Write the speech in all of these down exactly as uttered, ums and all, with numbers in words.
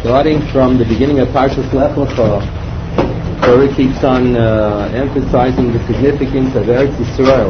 Starting from the beginning of Parshas Lech Lecha, the Torah keeps on uh, emphasizing the significance of Eretz Yisrael.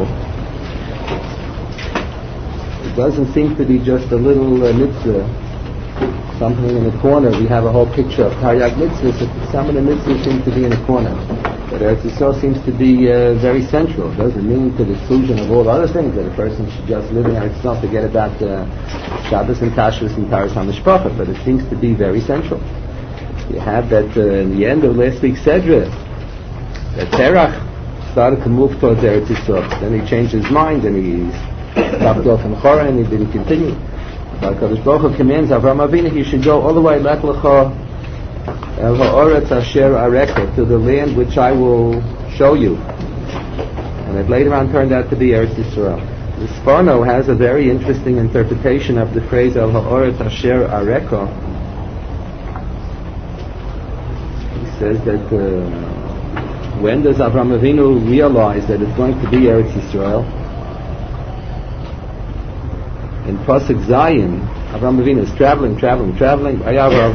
It doesn't seem to be just a little uh, mitzvah, something in the corner. We have a whole picture of Taryag mitzvahs. Some of the mitzvahs seem to be in the corner. But Eretz Yisrael seems to be uh, very central. It doesn't mean to the exclusion of all other things, that a person should just live in Eretz Yisrael, forget about uh, Shabbos and Kashrus and Taras HaMishpacha, but it seems to be very central. You have that uh, in the end of last week's Sedra, that Terach started to move towards Eretz Yisrael. Then he changed his mind and he stopped off in Chora and he didn't continue. But HaKadosh Baruch Hu commands Avraham Avinu he should go all the way Lech Lecha El Ha'oretz Asher Areka, to the land which I will show you. And it later on turned out to be Eretz Yisrael. The Sforno has a very interesting interpretation of the phrase El Ha'oretz Asher Areka. He says that uh, when does Avraham Avinu realize that it's going to be Eretz Yisrael? In Pasuk Zayin, Avraham Avinu is traveling, traveling, traveling. Vayera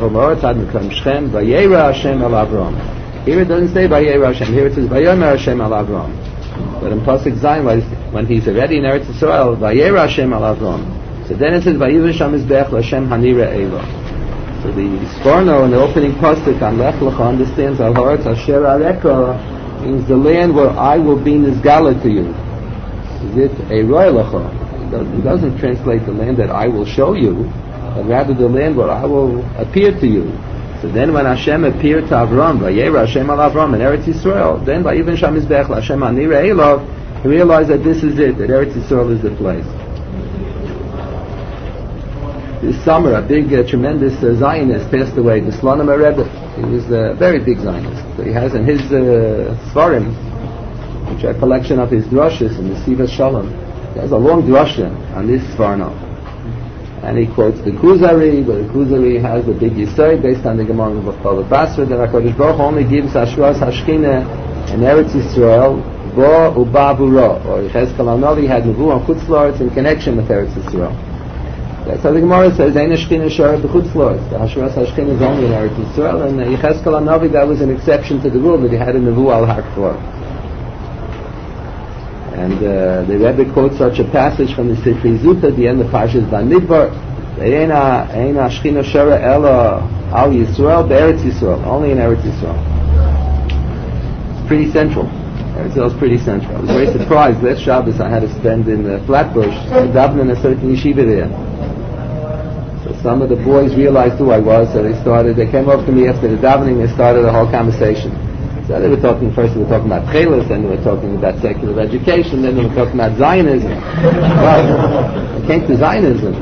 Hashem al Avram. Here it doesn't say Vayera Hashem. Here it says Vayomer Hashem al Avram. But in Pasuk Zayin, when he's already in Eretz Yisrael, Vayera Hashem al Avram. So then it says Vayivish HaMizbech L'Hashem Hanira Eilo. So the Sforno in the opening pasuk on Lech Lecha understands Al Ha'oretz Asher Areka means the land where I will be Nizgala to you. Is it a Roy Lecha? It doesn't translate the land that I will show you, but rather the land where I will appear to you. So then when Hashem appeared to Avram, Vayera Hashem al Avram in Eretz Yisrael, then Vayivish HaMizbech L'Hashem Hanira Eilo, he realized that this is it, that Eretz Yisrael is the place. This summer, a big, uh, tremendous uh, Zionist passed away, the Slonim Rebbe. He was a very big Zionist. So he has in his uh, Svarim, which are a collection of his drushes in the Siva Shalom, he has a long drusha on this Svarno. And he quotes the Kuzari, but the Kuzari has a big Yisai based on the Gemara of Bava Basra, that HaKadosh Baruch Hu only gives Ashras Hashkina in Eretz Yisrael, Bo Uba Bura, or Cheskel HaNavi had Nevu on Chutz La'aretz in connection with Eretz Yisrael. That's how the Gemara says, Ein Hashkina Shara B'chutz La'aretz. The Ashras Hashkina is only in Eretz Yisrael, and Cheskel HaNavi, that was an exception to the rule, that he had a Nevu al Hakfor. And uh, the Rebbe quotes such a passage from the Sifri Zut at the end of Parshas Bamidbar, Eina Eina Shchina Shara Ela Al Yisrael Be'eretz Yisrael, only in Eretz Yisrael. It's pretty central. Eretz Yisrael is pretty central. I was very surprised. Last Shabbos I had to spend in uh, Flatbush, davening in a certain yeshiva there. So some of the boys realized who I was, so they started. They came up to me after the davening. They started a whole conversation. So they were talking, first they were talking about Chelis, then they were talking about secular education, then they were talking about Zionism. Well, they came to Zionism.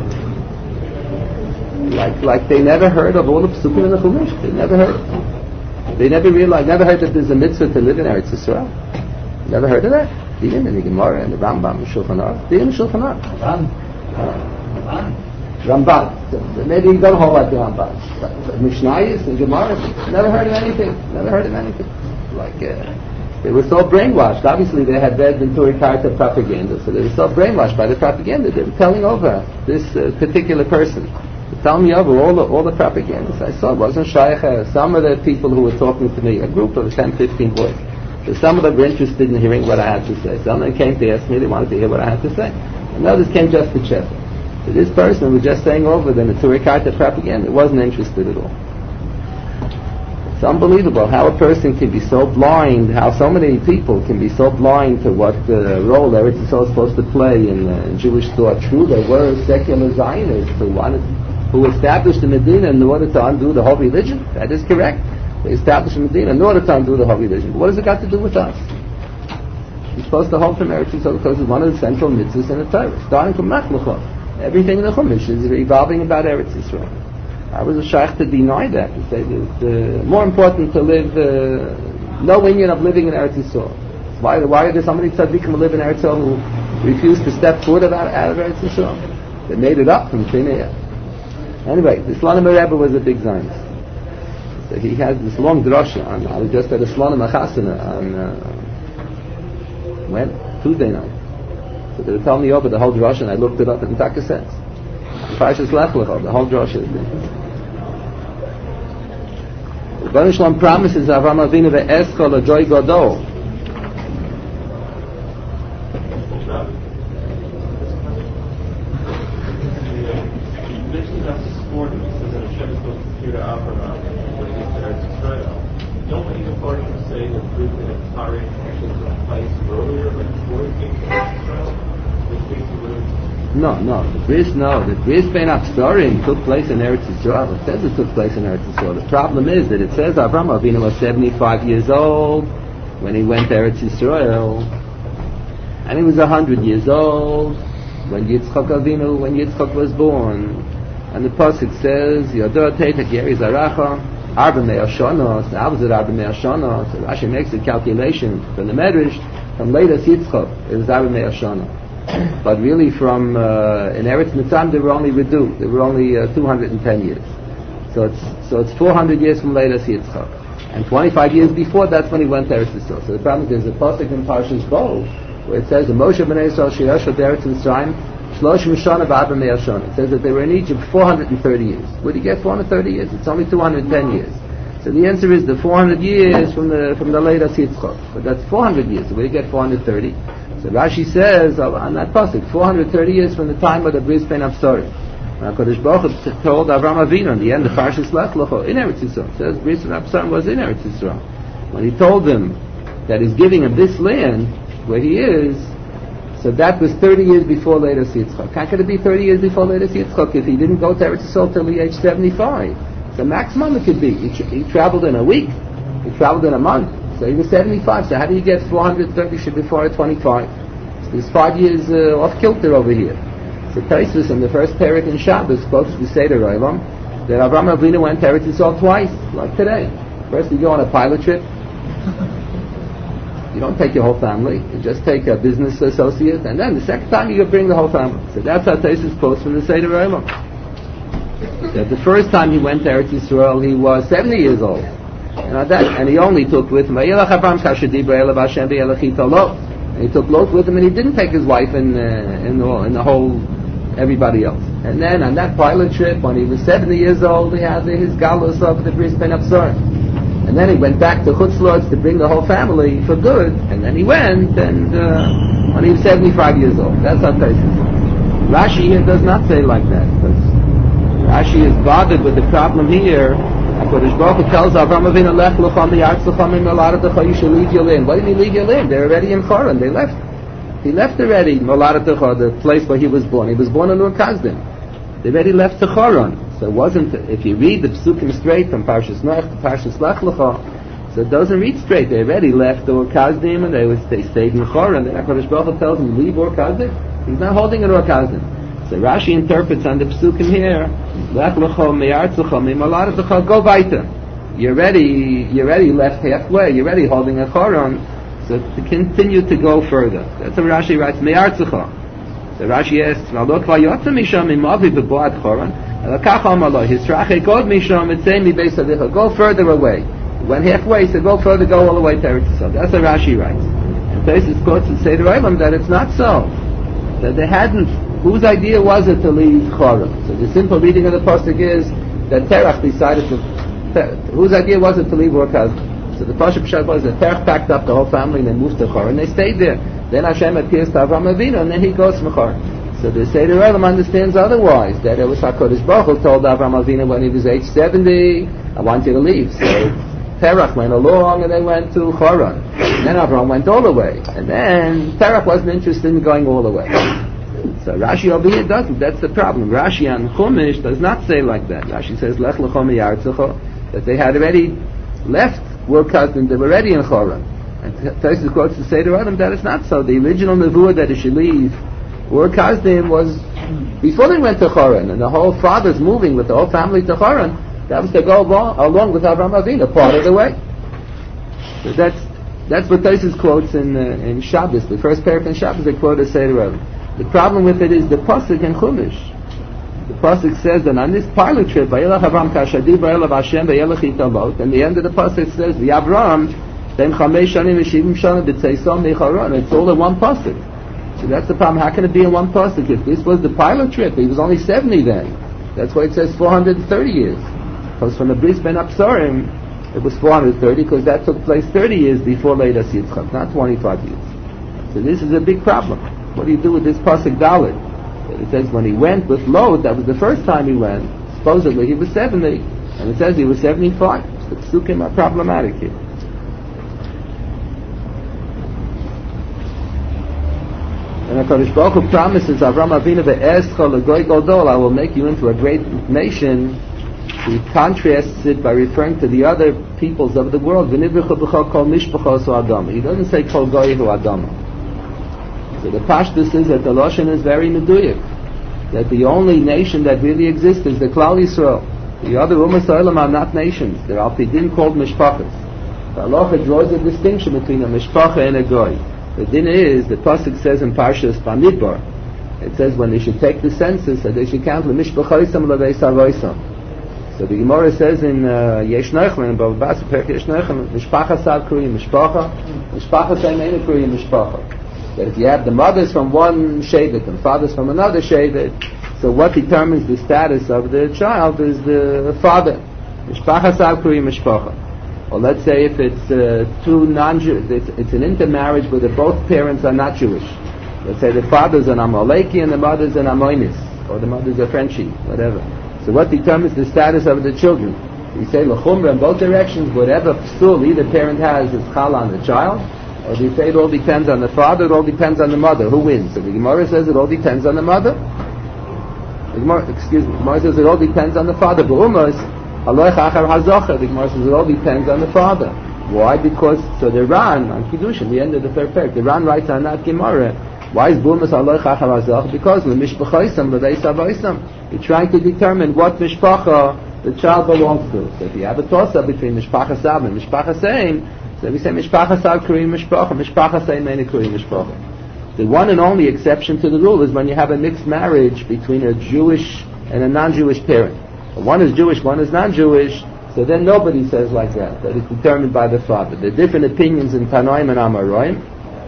Like like they never heard of all the Psukim in the Chumash. They never heard. They never realized, never heard that there's a mitzvah to live in Eretz Yisrael. Never heard of that? Didn't in the Gemara, and the Rambam, and Shulchan Aruch. Didn't in Shulchan Aruch. Ramban. Ramban. Maybe you don't hold like the Ramban. Mishnayos and Gemara, never heard of anything. Never heard of anything. Like, uh, they were so brainwashed. Obviously, they had read the Turi Karta propaganda, so they were so brainwashed by the propaganda. They were telling over this uh, particular person. They tell me over all the all the propaganda. So I saw it wasn't shaykh. Uh, some of the people who were talking to me, a group of ten, fifteen boys. So some of them were interested in hearing what I had to say. Some of them came to ask me; they wanted to hear what I had to say. And others came just to check. So this person was just saying over them the Turi Karta propaganda. Wasn't interested at all. It's unbelievable how a person can be so blind, how so many people can be so blind to what the role Eretz Yisrael is supposed to play in, uh, in Jewish thought. True, there were secular Zionists who wanted, who established the Medina in order to undo the whole religion. That is correct. They established the Medina in order to undo the whole religion. But what has it got to do with us? We're supposed to hold from Eretz Yisrael because it's one of the central mitzvahs in the Torah. Starting from Lech Lecha. Everything in the Chumash is revolving about Eretz Yisrael. I was a shaykh to deny that, to say that it's uh, more important to live, uh, no union of living in Eretz Yisrael. Why, why are there so many tzaddikim who live in Eretz Yisrael who refuse to step forward out, out of Eretz Yisrael? They made it up from thin air. Anyway, the Slonim Rebbe was a big Zionist. So he had this long drasha on, I was just at a Slonim Achasana on, uh, when? Tuesday night. So they were telling me over the whole drasha and I looked it up in Taka says. Parshas Lech Lecha, the whole drasha is there. Rebbeinu Shalom promises Avraham Avinu ve'eschol a joy gadol. No, no, the bris, no, the bris ben Absarim took place in Eretz Yisrael. It says it took place in Eretz Yisrael. The problem is that it says Avraham Avinu was seventy-five years old when he went to Eretz Yisrael, and he was one hundred years old when Yitzchak Avinu, when Yitzchak was born. And the pasuk says, Yodor Teitek Yeri Zaracha, Arba Mea Shonos, the opposite Arba Mea Shonos. So Rashi makes a calculation from the Medrash, from latest Yitzchak, it was Arba Mea Shonos. But really from, uh, in Eretz Mitzrayim, they were only reduced, they were only uh, two hundred ten years. So it's, so it's four hundred years from latest Yitzchak. And twenty-five years before, that's when he went to Eretz Yisrael. So the problem is, there's a pasuk in Parshas Bo, where it says, Moshe b'nei Yisrael she'yoshev Eretz Mitzrayim, Shloshim Shana v'Arba Mea Shana. It says that they were in Egypt four hundred thirty years. Where do you get four hundred thirty years? It's only two hundred ten years. So the answer is the four hundred years from the from the latest Yitzchak. But that's four hundred years. So where do you get four hundred thirty? So Rashi says on that pasuk, four hundred thirty years from the time of the bris ben Absarim. Now Kodesh Baruch Hu told Avraham Avinu in the end of Parshas Lech Lecha in Eretz Yisrael. It says bris ben Absarim was in Eretz Yisrael. When he told him that he's giving him this land where he is, so that was thirty years before latest Yitzchak. How could it be thirty years before latest Yitzchak if he didn't go to Eretz Yisrael till the age seventy-five? So maximum it could be. He, tra- he traveled in a week. He traveled in a month. So he was seventy-five. So how do you get four hundred thirty should be four hundred twenty-five? So there's five years uh, off kilter over here. So Taisus in the first parak in Shabbos quotes the Seder Olam that Avraham Avinu went to Eretz Yisrael twice, like today. First you go on a pilot trip. You don't take your whole family. You just take a business associate, and then the second time you bring the whole family. So that's how Taisus quotes from the Seder Olam. That the first time he went to Eretz Yisrael, he was seventy years old. And, that, and he only took with him, and he took Lot with him, and he didn't take his wife and, uh, and, the, and the whole, everybody else. And then on that pilot trip, when he was seventy years old, he had his galus of the bris ben Absarim. And then he went back to Chutz La'aretz to bring the whole family for good, and then he went, and uh, when he was seventy-five years old. That's how Taisus says. Rashi here does not say like that. Rashi is bothered with the problem here. HaKadosh Baruch Hu tells Avraham Avinu, Lech l'cha mi'aretz l'cha mi'moladetecha, you should leave your land. Why didn't he leave your land? They're already in Choron. They left. He left already, Moladetecha, the place where he was born. He was born in Ur Kasdim. They already left to Choron. So it wasn't, if you read the Psukim straight from Parshas Noach to Parshas Lech Lecha, so it doesn't read straight. They already left Ur Kasdim and they, was, they stayed in Choron. Then HaKadosh Baruch Hu tells them, leave Ur Kasdim. He's not holding in Ur Kasdim. So Rashi interprets on the Psukim here, Lech Lecha mi'aretz l'cha mi'moladetecha, go weiter. You're already, you're already left halfway. You're already holding a Choron. So to continue to go further. That's what Rashi writes, mi'aretzecha. So Rashi asks, V'alo kvar yotze misham imavi b'boat Choron, elakach amalo, hisrache god misham etzei mi beis avicha. Go further away. He went halfway, he said, go further, go all the way to Eretz Yisrael. That's what Rashi writes. And Taisus quotes in Seder Olam that it's not so. That they hadn't, whose idea was it to leave Choron? So the simple reading of the pasuk is that Terach decided to, whose idea was it to leave Ur Kasdim? So the Pasuk Pshat was that Terach packed up the whole family and they moved to Choron and they stayed there. Then Hashem appears to Avraham Avinu and then he goes from Choron. So the Seder Olam understands otherwise, that it was HaKadosh Baruch Hu told Avraham Avinu when he was age seventy, I want you to leave. So Terach went along and they went to Choron. And then Avraham went all the way. And then Terach wasn't interested in going all the way. So Rashi over here doesn't. That's the problem. Rashi on Chumash does not say like that. Rashi says, Lech l'cha mi'aretzecha, that they had already left Ur Kasdim, they were already in Choron. And Taisus quotes the Seder Olam that it's not so. The original nevuah that he should leave Ur Kasdim was before they went to Choron, and the whole father's moving with the whole family to Choron. That was to go along, along with Avraham Avinu, part of the way. So that's that's what Taisus quotes in uh, in Shabbos. The first paragraph in Shabbos they quote the Seder Olam. The problem with it is the pasuk in Chumash. The pasuk says that on this pilot trip, Vayelach Avram kashadi v'elav Hashem v'yelach italot, and the end of the pasuk says, V'Avram ben chamesh shanim v'shivim shanim b'tzeisom mecharon. It's all in one pasuk. So that's the problem. How can it be in one pasuk? If this was the pilot trip, he was only seventy then. That's why it says four hundred thirty years. Because from the bris ben Absarim, It was four hundred thirty because that took place thirty years before Leidas Yitzchak, not twenty-five years. So this is a big problem. What do you do with this pasuk Dalet? It says when he went with Lot, that was the first time he went. Supposedly he was seventy, and it says he was seventy-five. So the psukim are problematic here. And HaKadosh Baruch Hu promises Avram Avinu ve'escha l'goy gadol, I will make you into a great nation. He contrasts it by referring to the other peoples of the world. V'nivrucha b'chol kol mishpachos ha'adama. He doesn't say kol goy hu adama. So the pashtus is that the lashon is very meduyik. That the only nation that really exists is the Klal Yisrael. The other Umas Ha'olam are not nations. They're al-pidin called mishpachas. The halacha draws a distinction between a mishpacha and a goy. The din is, the pasuk says in Parshas Bamidbar, it says when they should take the census, that they should count the mishpachaisam leveis avoisam. So the Gemara says in uh, Yesh Noichel, in Bava Basra, Perek Yesh Noichel, mishpacha sav kriyim mishpacha, mishpacha sav meina kriyim mishpacha. That if you have the mothers from one shevet and fathers from another shevet, so what determines the status of the child is the father. Mishpacha sav kriyim mishpacha. Or let's say if it's uh, two non-Jews, it's, it's an intermarriage where the both parents are not Jewish. Let's say the father's an Amaleki and the mother's an Amonis, or the mother's a Frenchie, whatever. So what determines the status of the children? We say l'chumra in both directions, whatever psul either parent has is chala on the child, or do you say it all depends on the father, it all depends on the mother? Who wins? So the Gemara says it all depends on the mother. The Gemara, excuse me, the Gemara says it all depends on the father. But almost, the Gemara says it all depends on the father. Why? Because, so the Ran, on Kiddushin, the end of the third parak, the Ran writes on that Gemara, why is Bulmas Aloy Chachar Hazach? Because when Mishpachaisam, L'Veis Avoisam, you're trying to determine what Mishpacha the child belongs to. So if you have a toss-up between Mishpacha Sab and Mishpacha Seim, so we say Mishpacha Sab Kuriyim Mishpacha, Mishpacha Seim Meini Kuriyim Mishpacha. The one and only exception to the rule is when you have a mixed marriage between a Jewish and a non-Jewish parent. One is Jewish, one is non-Jewish, so then nobody says like that, that it's determined by the father. There are different opinions in Tanoim and Amoraim.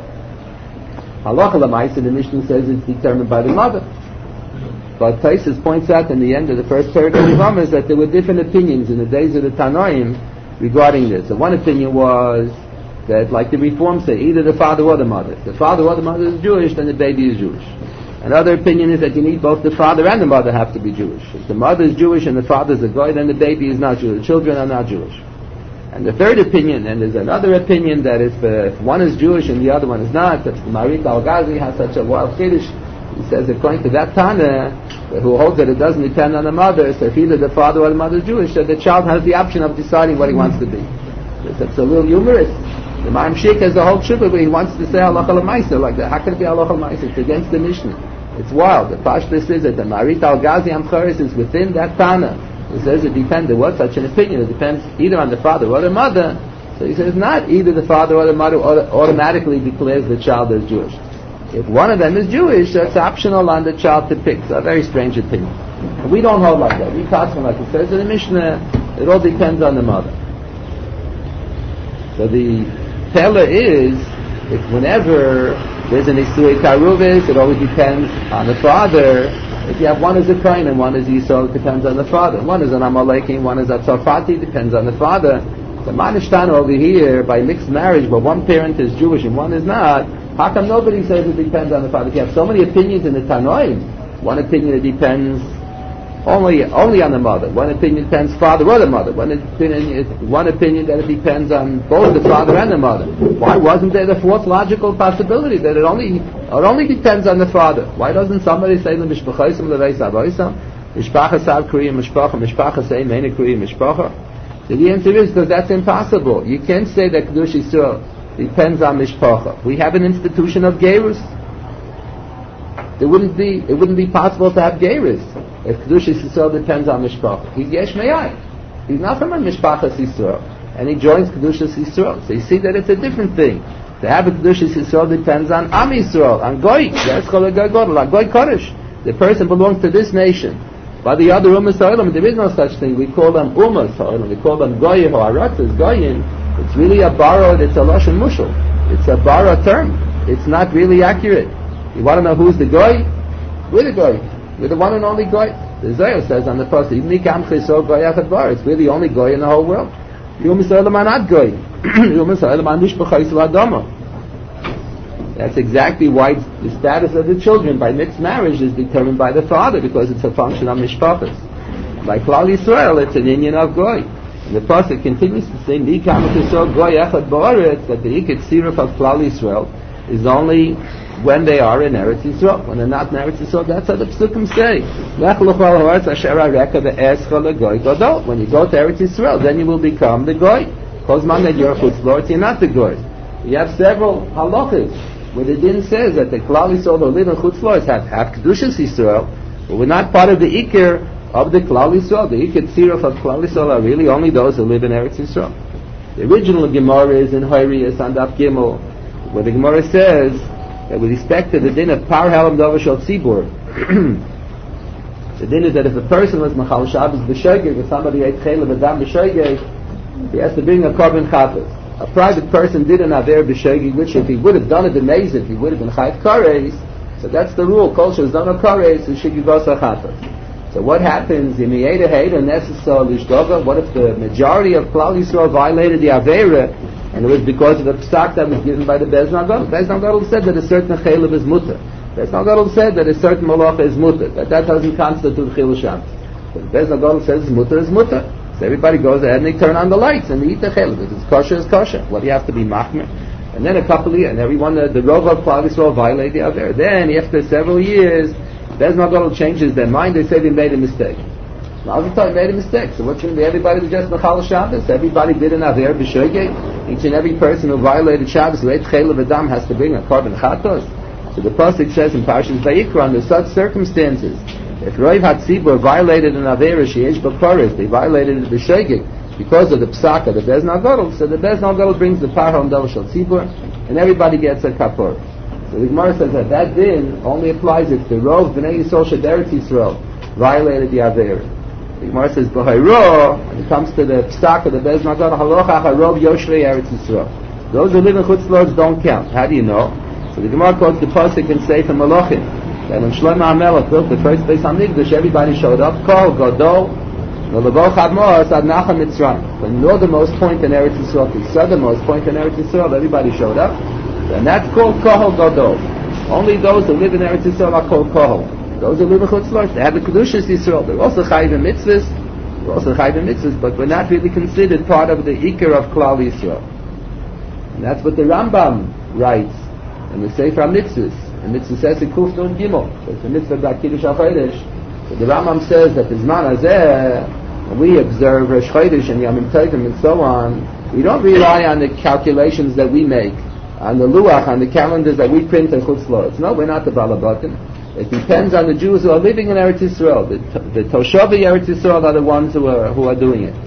Halacha l'maisa, the Mishnah says it's determined by the mother. But Taisus points out in the end of the first paragraph of Rambam that there were different opinions in the days of the Tanoim regarding this. So one opinion was that, like the Reform say, either the father or the mother. If the father or the mother is Jewish, then the baby is Jewish. Another opinion is that you need both the father and the mother have to be Jewish. If the mother is Jewish and the father is a goy, then the baby is not Jewish. The children are not Jewish. And the third opinion, and there's another opinion that if, uh, if one is Jewish and the other one is not, that Marit Al-Ghazi has such a wild Kiddush, he says according to that Tana, who holds that it doesn't depend on the mother, so if either the father or the mother is Jewish, so the child has the option of deciding what he wants to be. That's a little humorous. The Maim Shik has the whole shubha where he wants to say halacha l'maisa like that. How can it be halacha l'maisa? It's against the Mishnah. It's wild. The Pashtus is that the Marit Al-Ghazi Amcharis is within that Tana. He says it depends. There was such an opinion. It depends either on the father or the mother. So he says not either the father or the mother automatically declares the child as Jewish. If one of them is Jewish, that's optional on the child to pick. So a very strange opinion. And we don't hold like that. We pass like it says in the Mishnah, it all depends on the mother. So the Pella is, if whenever there's an Isui Karuvis, it always depends on the father. If you have one is a Kain and one is Yisrael, it depends on the father. One is an Amaleki, one is a Tzarfati, depends on the father. The Manishtana over here, by mixed marriage, where one parent is Jewish and one is not, how come nobody says it depends on the father? If you have so many opinions in the Tanoim, one opinion it depends only only on the mother. One opinion depends father or the mother. One opinion, one opinion that it depends on both the father and the mother. Why wasn't there the fourth logical possibility that it only it only depends on the father? Why doesn't somebody say the mishpachaisam leveis avoisam, mishpacha sav kriyim mishpacha, mishpacha say meina kriyim mishpacha? So the answer is because that's impossible. You can't say that Kedush Yisrael depends on mishpacha. We have an institution of gerus. There wouldn't be it wouldn't be possible to have gerus if Kedushas Yisrael depends on Mishpacha. He's Yesh Me'ayin. He's not from a Mishpachas Yisrael. And he joins Kedushas Yisrael. So you see that it's a different thing. To have a Kedushas Yisrael depends on Am Yisrael, on Goy. That's called a Goy Godel, a Goy Kodesh. The person belongs to this nation. By the other Umas Ha'olam, there is no such thing. We call them Umas Ha'olam. We call them Goy Ha'aratzas, Goyin. It's really a borrowed, it's a Lashon Mushal. It's a borrowed term. It's not really accurate. You want to know who's the Goy? We're the Goy. We're the one and only Goy. The Zohar says on the post, we're the only Goy in the whole world. Yom Yisraelim are not goy. Yom Yisraelim are mishpacha Yisrael Adama. That's exactly why the status of the children by mixed marriage is determined by the father, because it's a function of mishpachas. By Klal Yisrael, it's an inyan of goy. And the pasuk continues to say, "Ni kamat Yisrael goy echad ba'aretz," that the ikad siruf of Klal Yisrael is only when they are in Eretz Yisrael. When they're not in Eretz Yisrael, that's how the psukim say. Lech l'chol ha'aretz asher hareka ve'escha legoy gadol. When you go to Eretz Yisrael, then you will become the goy. Kol zman that you're a chutz la'aretz, you're not the goy. You have several halachas where the din says that the Klal Yisrael who live in chutz la'aretz have have kedushas Yisrael, but we're not part of the ikir of the Klal Yisrael. The ikir tziruf of Klal Yisrael are really only those who live in Eretz Yisrael. The original Gemara is in Hoirius on Daf Gimel, where the Gemara says that with respect to the din of Par Halam Dover Shal Tzibur, the din is that if a person was Machal Shabbos B'Shogeg, if somebody ate Chayla V'Dam B'Shogeg, he has to bring a Korban Chatas. A private person did an Aver B'Shogeg, which if he would have done it in Mezid, he would have been Chayt Kares. So that's the rule. Kol Shaz Dana Kares, he should give us a Chatas. So what happens in the Eda Eda Nesesol Lishdoga? What if the majority of Klal Yisrael violated the Avera, and it was because of the psak that was given by the Beis Nagadol? Beis Nagadol said that a certain chaylev is mutter. Beis Nagadol said that a certain malacha is mutter. That that doesn't constitute chilul Shabbos. But Beis Nagadol says mutter is mutter. So everybody goes ahead and they turn on the lights and they eat the chaylev. If it's kosher, it's kosher. What do you have to be machmer? And then a couple of years, and everyone, the, the rov of Klal Yisrael violated the Avera. Then after several years, Beis Nagadol changes their mind. They say they made a mistake. Now every time made a mistake. So what should be? Everybody was just Mechal Shabbos. Everybody did an Aver B'Shogeg. Each and every person who violated Shabbos, who ate Chayla V'Dam, has to bring a Korban Chatos. So the pasuk says in Parshas Vayikra, under such circumstances, if Roiv HaTzibur violated an Aver Sheyesh B'Koros, they violated it B'Shogeg because of the Psak of the Beis Nagadol. So the Beis Nagadol brings the Par Halam Dover Shal Tzibur, and everybody gets a kapor. So the Gemara says that that din only applies if the Rov B'nai Yisrael Shederetz Yisrael violated the Aver. The Gemara says, "B'Hayro," when it comes to the psak of the Beis Nagadol, "Halocha Harov Yoshrei Eretz Yisrael." Those who live in chutz la'aretz don't count. How do you know? So the Gemara quotes the pasuk in Sefer Malachim that when Shlomo HaMelech built the first Beis Hamikdash, everybody showed up. Kol Gadol V'Lavo Chadmos Ad Nachal Mitzrayim. When the northernmost point in Eretz Yisrael, the southernmost point in Eretz Yisrael, everybody showed up, and that's called Kohol Gadol. Only those who live in Eretz Yisrael are called Kohol. Those who live in chutz la'aretz, they have the kedushas Yisrael. They're also chayiv in mitzvahs. They're also chayiv in mitzvahs, but we're not really considered part of the ikar of Klal Yisrael. And that's what the Rambam writes in the Sefer HaMitzvahs. The mitzvah says in Kuf Nun Gimel. It's the mitzvah about Kiddush HaChodesh. So the Rambam says that the Zman Hazeh, when we observe Rosh Chodesh and Yamim Tovim and so on, we don't rely on the calculations that we make, on the luach, on the calendars that we print in chutz la'aretz. No, we're not the balabatim. It depends on the Jews who are living in Eretz Yisrael. The, the Toshavi Eretz Yisrael are the ones who are who are doing it.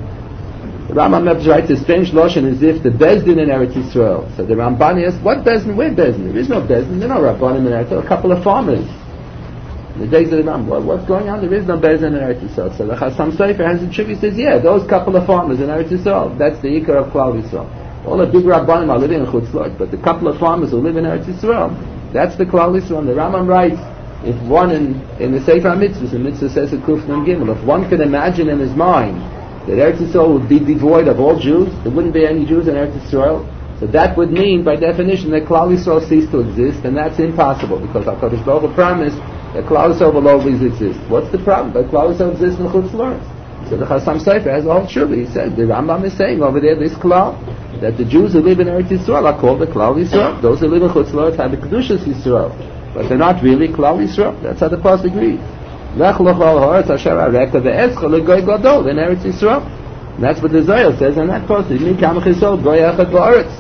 The Rambam writes a strange lotion as if the Bezdin in Eretz Yisrael. So the Ramban asks, what Bezdin? Where Bezdin? There is no Bezdin. There are no Rabbanim in Eretz Yisrael. A couple of farmers. In the days of the Rambam, what, what's going on? There is no Bezdin in Eretz Yisrael. So the Chasam Sofer has a trivia, says, yeah, those couple of farmers in Eretz Yisrael, that's the Ikar of Klal Yisrael. All the big Rabbanim are living in Chutz La'aretz, but the couple of farmers who live in Eretz Yisrael, that's the Klal Yisrael. The Rambam writes, if one in, in the Sefer HaMitzvahs, the mitzvah says in Kuf Nun Gimel, if one could imagine in his mind that Eretz Yisrael would be devoid of all Jews, there wouldn't be any Jews in Eretz Yisrael, so that would mean, by definition, that Klal Yisrael ceased to exist, and that's impossible, because HaKadosh Baruch Hu promised that Klal Yisrael will always exist. What's the problem? That Klal Yisrael exists in Chutz La'aretz. So the Chasam Sofer has a whole shuvah. He says, the Rambam is saying over there, this Klal, that the Jews who live in Eretz Yisrael are called the Klal Yisrael. Those who live in Chutz La'aretz have the Kedushas Yisrael, but they're not really Klal Yisrael. That's how the pasuk reads. Lech l'chol ha'aretz asher hareka ve'escha legoy gadol in Eretz Yisrael. And that's what the Zohar says in that pasuk. Mi kamach Yisrael goy echad ba'aretz.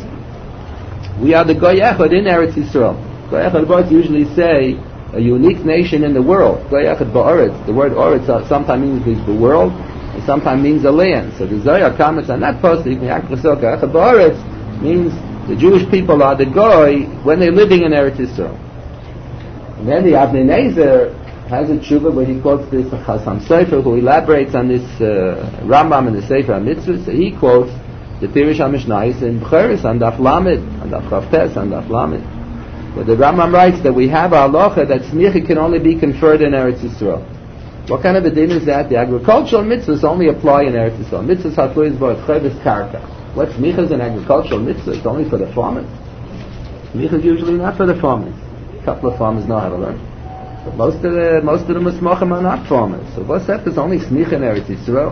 We are the goy echad in Eretz Yisrael. Goy echad ba'aretz usually say a unique nation in the world. Goy echad ba'aretz. The word aretz sometimes means the world, and sometimes means a land. So the Zohar comments on that pasuk. Mi kamach Yisrael goy echad ba'aretz means the Jewish people are the goy when they're living in Eretz Yisrael. And then the Avnei Nezer has a tshuva where he quotes this Chasam Sofer, who elaborates on this uh, Rambam in the Sefer HaMitzvahs. So he quotes the Pirush HaMishnayos in Bcheres on Daf Lamed, on Daf Chavtes, on Daf Lamed, where the Rambam writes that we have a halacha that smicha can only be conferred in Eretz Yisrael. What kind of a din is that? The agricultural mitzvahs only apply in Eretz Yisrael. Mitzvahs hatluis bo cheves karka. What smicha is an agricultural mitzvah? It's only for the farmers. Smicha is usually not for the farmers. A couple of farmers know how to learn. But most of the most of the musmachim are not farmers. So what's that? There's only smicha in Eretz Yisrael.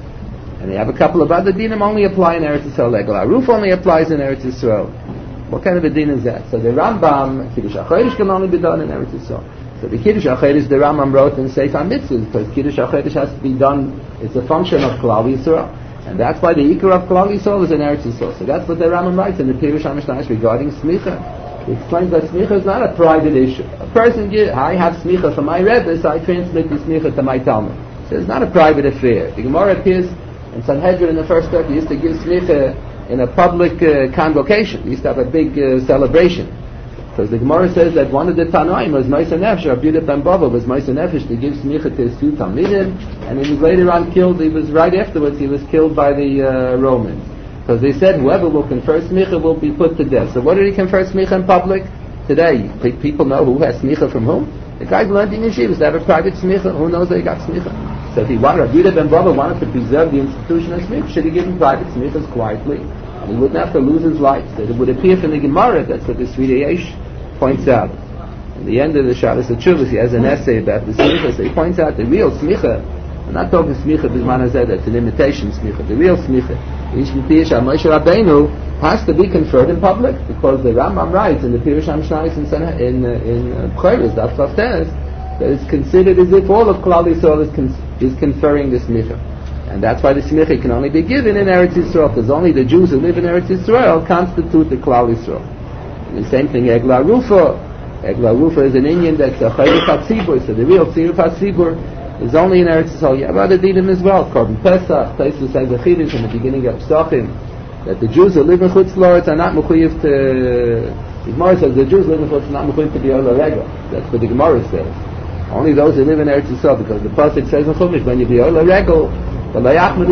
And they have a couple of other dinim only apply in Eretz Yisrael. Like Aruf only applies in Eretz Yisrael. What kind of a din is that? So the Rambam, Kiddush HaChodesh can only be done in Eretz Yisrael. So the Kiddush HaChodesh, the Rambam wrote in Sefer Mitzvahs, because Kiddush HaChodesh has to be done, it's a function of Klal Yisrael. And that's why the Ikar of Klal Yisrael is in Eretz Yisrael. So that's what the Rambam writes in the Pirush HaMishnash regarding Smicha. He explains that Smicha is not a private issue. A person, gives, I have Smicha from my Rebbe, so I transmit the Smicha to my Talmud. So it's not a private affair. The Gemara appears in Sanhedrin in the first book, he used to give Smicha in a public uh, convocation. He used to have a big uh, celebration. Because the Gemara says that one of the Tanoim was Moshe Nefesh, Rabbi Yehuda ben Bava was Moshe Nefesh to give smicha to his two Talmidim, and he was later on killed, he was right afterwards, he was killed by the uh, Romans. Because they said whoever will confer smicha will be put to death. So what did he confer smicha in public? Today, people know who has smicha from whom? The guys learned in yeshivas, they have a private smicha, who knows that he got smicha? So if he wanted, Rabbi Yehuda ben Bava wanted to preserve the institution of smicha, should he give him private smichas quietly? He wouldn't have to lose his life. So it would appear from the Gemara, that's what the Sridei Yesh points out. At the end of the Shabbos HaTshuvos, he has an essay about the smicha. So he points out the real smicha. I'm not talking smicha b'zman hazeh, that's an imitation smicha. The real smicha, Ish Moshe Rabbeinu, has to be conferred in public, because the Rambam writes in the Pirush HaMishnayos in in in Bchoros, Daf Tav Tes, that it's considered as if all of Klal Yisrael is, con- is conferring the smicha. And that's why the smicha can only be given in Eretz Yisrael, because only the Jews who live in Eretz Yisrael constitute the Klal Yisrael. And the same thing, Egla Rufa. Egla Rufa is an Indian that's a Chayrik HaTzibur, so the real Tziruf HaTzibur is only in Eretz Yisrael. You have other dinim as well. Korban Pesach, Taisus HaGachidish in the beginning of Psachim, that the Jews who live in Chutz La'aretz are not mechuyev to... The Gemara says the Jews live in Chutz are not mechuyev to be Ola Regel. That's what the Gemara says. Only those who live in Eretz Yisrael, because the Pasuk says in Chumash, when you be Ola Regel, that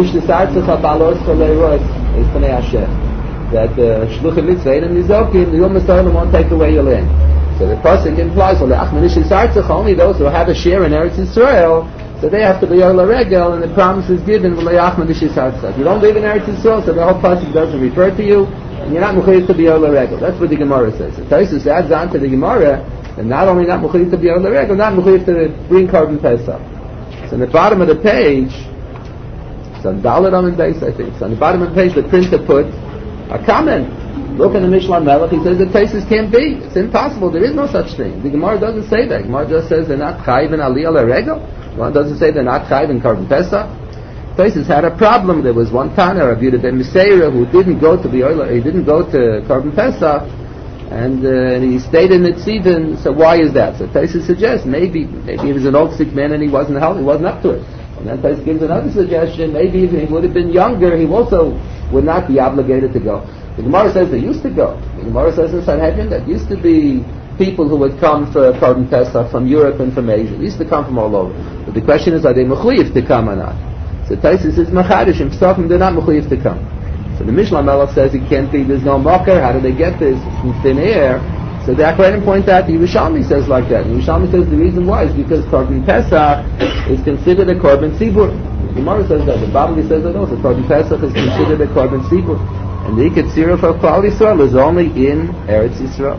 the Shluchim Mitzvah and Nizokim, the Yom Yisrael won't take away your land. So the pasuk implies, only those who have a share in Eretz Yisrael, so they have to be Ola Regel, and the promise is given. If you don't live in Eretz Yisrael, so the whole pasuk doesn't refer to you, and you're not mechuyev to be Ola Regel. That's what the Gemara says. So Taisus adds on to the Gemara, and not only not mechuyev to be Ola Regel, not mechuyev to bring Korban Pesach. So in the bottom of the page, it's on Dalet Amud Beis, I think. So on the bottom of the page, the printer put a comment. Look in the Mishnah Melech, he says that Taisus can't be. It's impossible. There is no such thing. The Gemara doesn't say that. The Gemara just says they're not chayiv in Aliyah L'Regel. The Gemara doesn't say they're not chayiv in Korban Pesach. Taisus had a problem. There was one Tana, Rabbi Yehuda ben Meseira, who didn't go to the Oila, he didn't go to Korban Pesach, and, uh, and he stayed in Nitzivin. So why is that? So Taisus suggests maybe maybe he was an old sick man and he wasn't held, he wasn't up to it. And then Taisus gives another suggestion. Maybe if he would have been younger, he also would not be obligated to go. The Gemara says they used to go. The Gemara says in Sanhedrin that used to be people who would come for Korban Pesach from Europe and from Asia. They used to come from all over. But the question is, are they mechuyev to come or not? So Taisus is machadish, and Pesachim they're not mechuyev to come. So the Mishnah Melech says it can't be, there's no mocker. How do they get this? It's from thin air. So the Acharonim point out, the Yerushalmi says like that. And Yerushalmi says the reason why is because Korban Pesach is considered a Korban Tzibur. The Gemara says that. The Babli says that also. Korban Pesach is considered a Korban Tzibur. And the Ikat Tziruf of Klal Yisrael is only in Eretz Yisrael.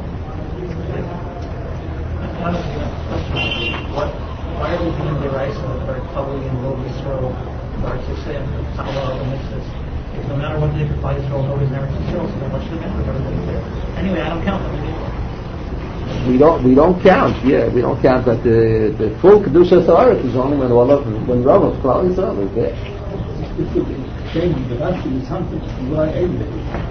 Why are we doing the rice for Klal and Klal Yisrael, or to say Ta'ala and Mitzvahs? No matter what they for Klal Yisrael, always in Eretz Yisrael, so then what should the matter if everybody's there? Anyway, I don't count them. We don't, we don't count, yeah, we don't count, but the, the full Kedusha Sa'aret is only when all of, when Rav of Klal Yisrael is there. Saying the Rashi is something why everybody.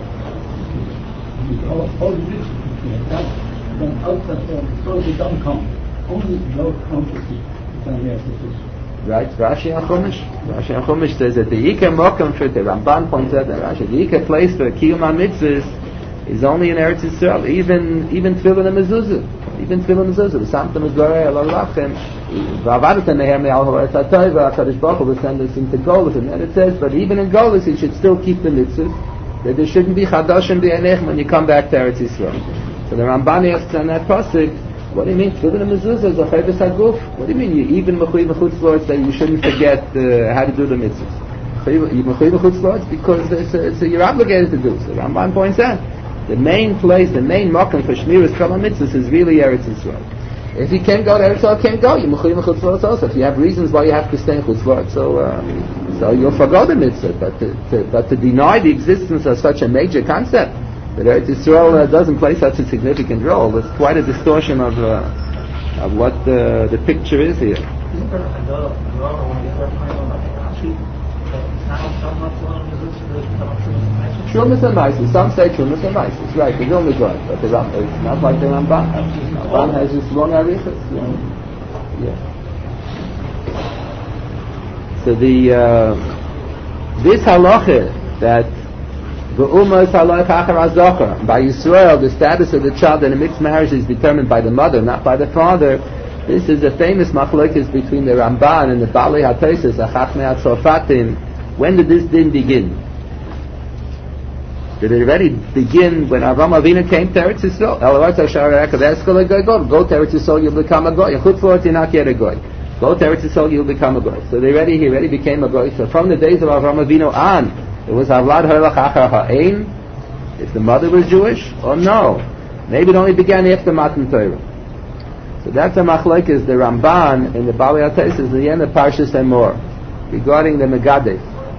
All all the rich that then outside from so they don't come. Only those quantity can be associated. Right, Rashi and Chumash. Rashi and Chumash says that the Yikar Mokum for the Ramban points out that Rashi, the Yikar place for Kiyum HaMitzvahs is only in Eretz Yisrael, even even Tefillin and Mezuzah, even Tefillin and Mezuzah. Something is very alalachem. V'avadatem meher me'al ha'aretz ha'tova. Hakadosh Baruch Hu will send us into Golus, and then it says, but even in Golus, you should still keep the mitzvahs. That there shouldn't be chadash and b'yanech when you come back to Eretz Yisrael. So the Ramban asks on that pasuk, What do you mean? Tefillin and mezuzah is a chayvus haguf. What do you mean? You even mechuyev mechutz lords that you shouldn't forget uh, how to do the mitzvahs. You mechuyev mechutz lords because it's a, it's a, you're obligated to do. So Ramban points out the main place, the main mokum for shmiras kol mitzvahs is really Eretz Yisrael. If you can't go to Eretz Yisrael, can't go. You mechuyev mechutz lords also. If you have reasons why you have to stay in chutz lords, so um, so you'll forgo the mitzvah. But to, to, but to deny the existence of such a major concept, that Eretz Yisrael uh, doesn't play such a significant role, it's quite a distortion of uh, of what uh, the picture is here. Isn't there a Haggadah, a Gemara, when you start talking about Rashi, that it's not somewhat one of the roots of the Trumas and Maisis. Some say Trumas and Maisis, right? The Vilna Gaon, but the Ram, it's not like the Ramban. Ramban has this long arichas. Yeah. yeah. So the uh, this halacha that the Ummah is halacha achar azocher by Yisrael, the status of the child in a mixed marriage is determined by the mother, not by the father. This is a famous machlokes between the Ramban and the Balei HaTosfos, Chachmei HaTzofatim. When did this din begin? Did it already begin when Avraham Avinu came to Eretz Yisrael? Go to Eretz Yisrael, you'll become a goy. Chutz lords, you're not yet a goy. Go to Eretz Yisrael, you'll become a goy. So they already, he already became a goy. So from the days of Avraham Avinu on, it was Havlad Harlach Achar Ha'ein, if the mother was Jewish, or no. Maybe it only began after Matan Torah. So that's a machlokes, the Ramban in the Balei HaTosfos, the end of Parshas Emor, regarding the Megadeh.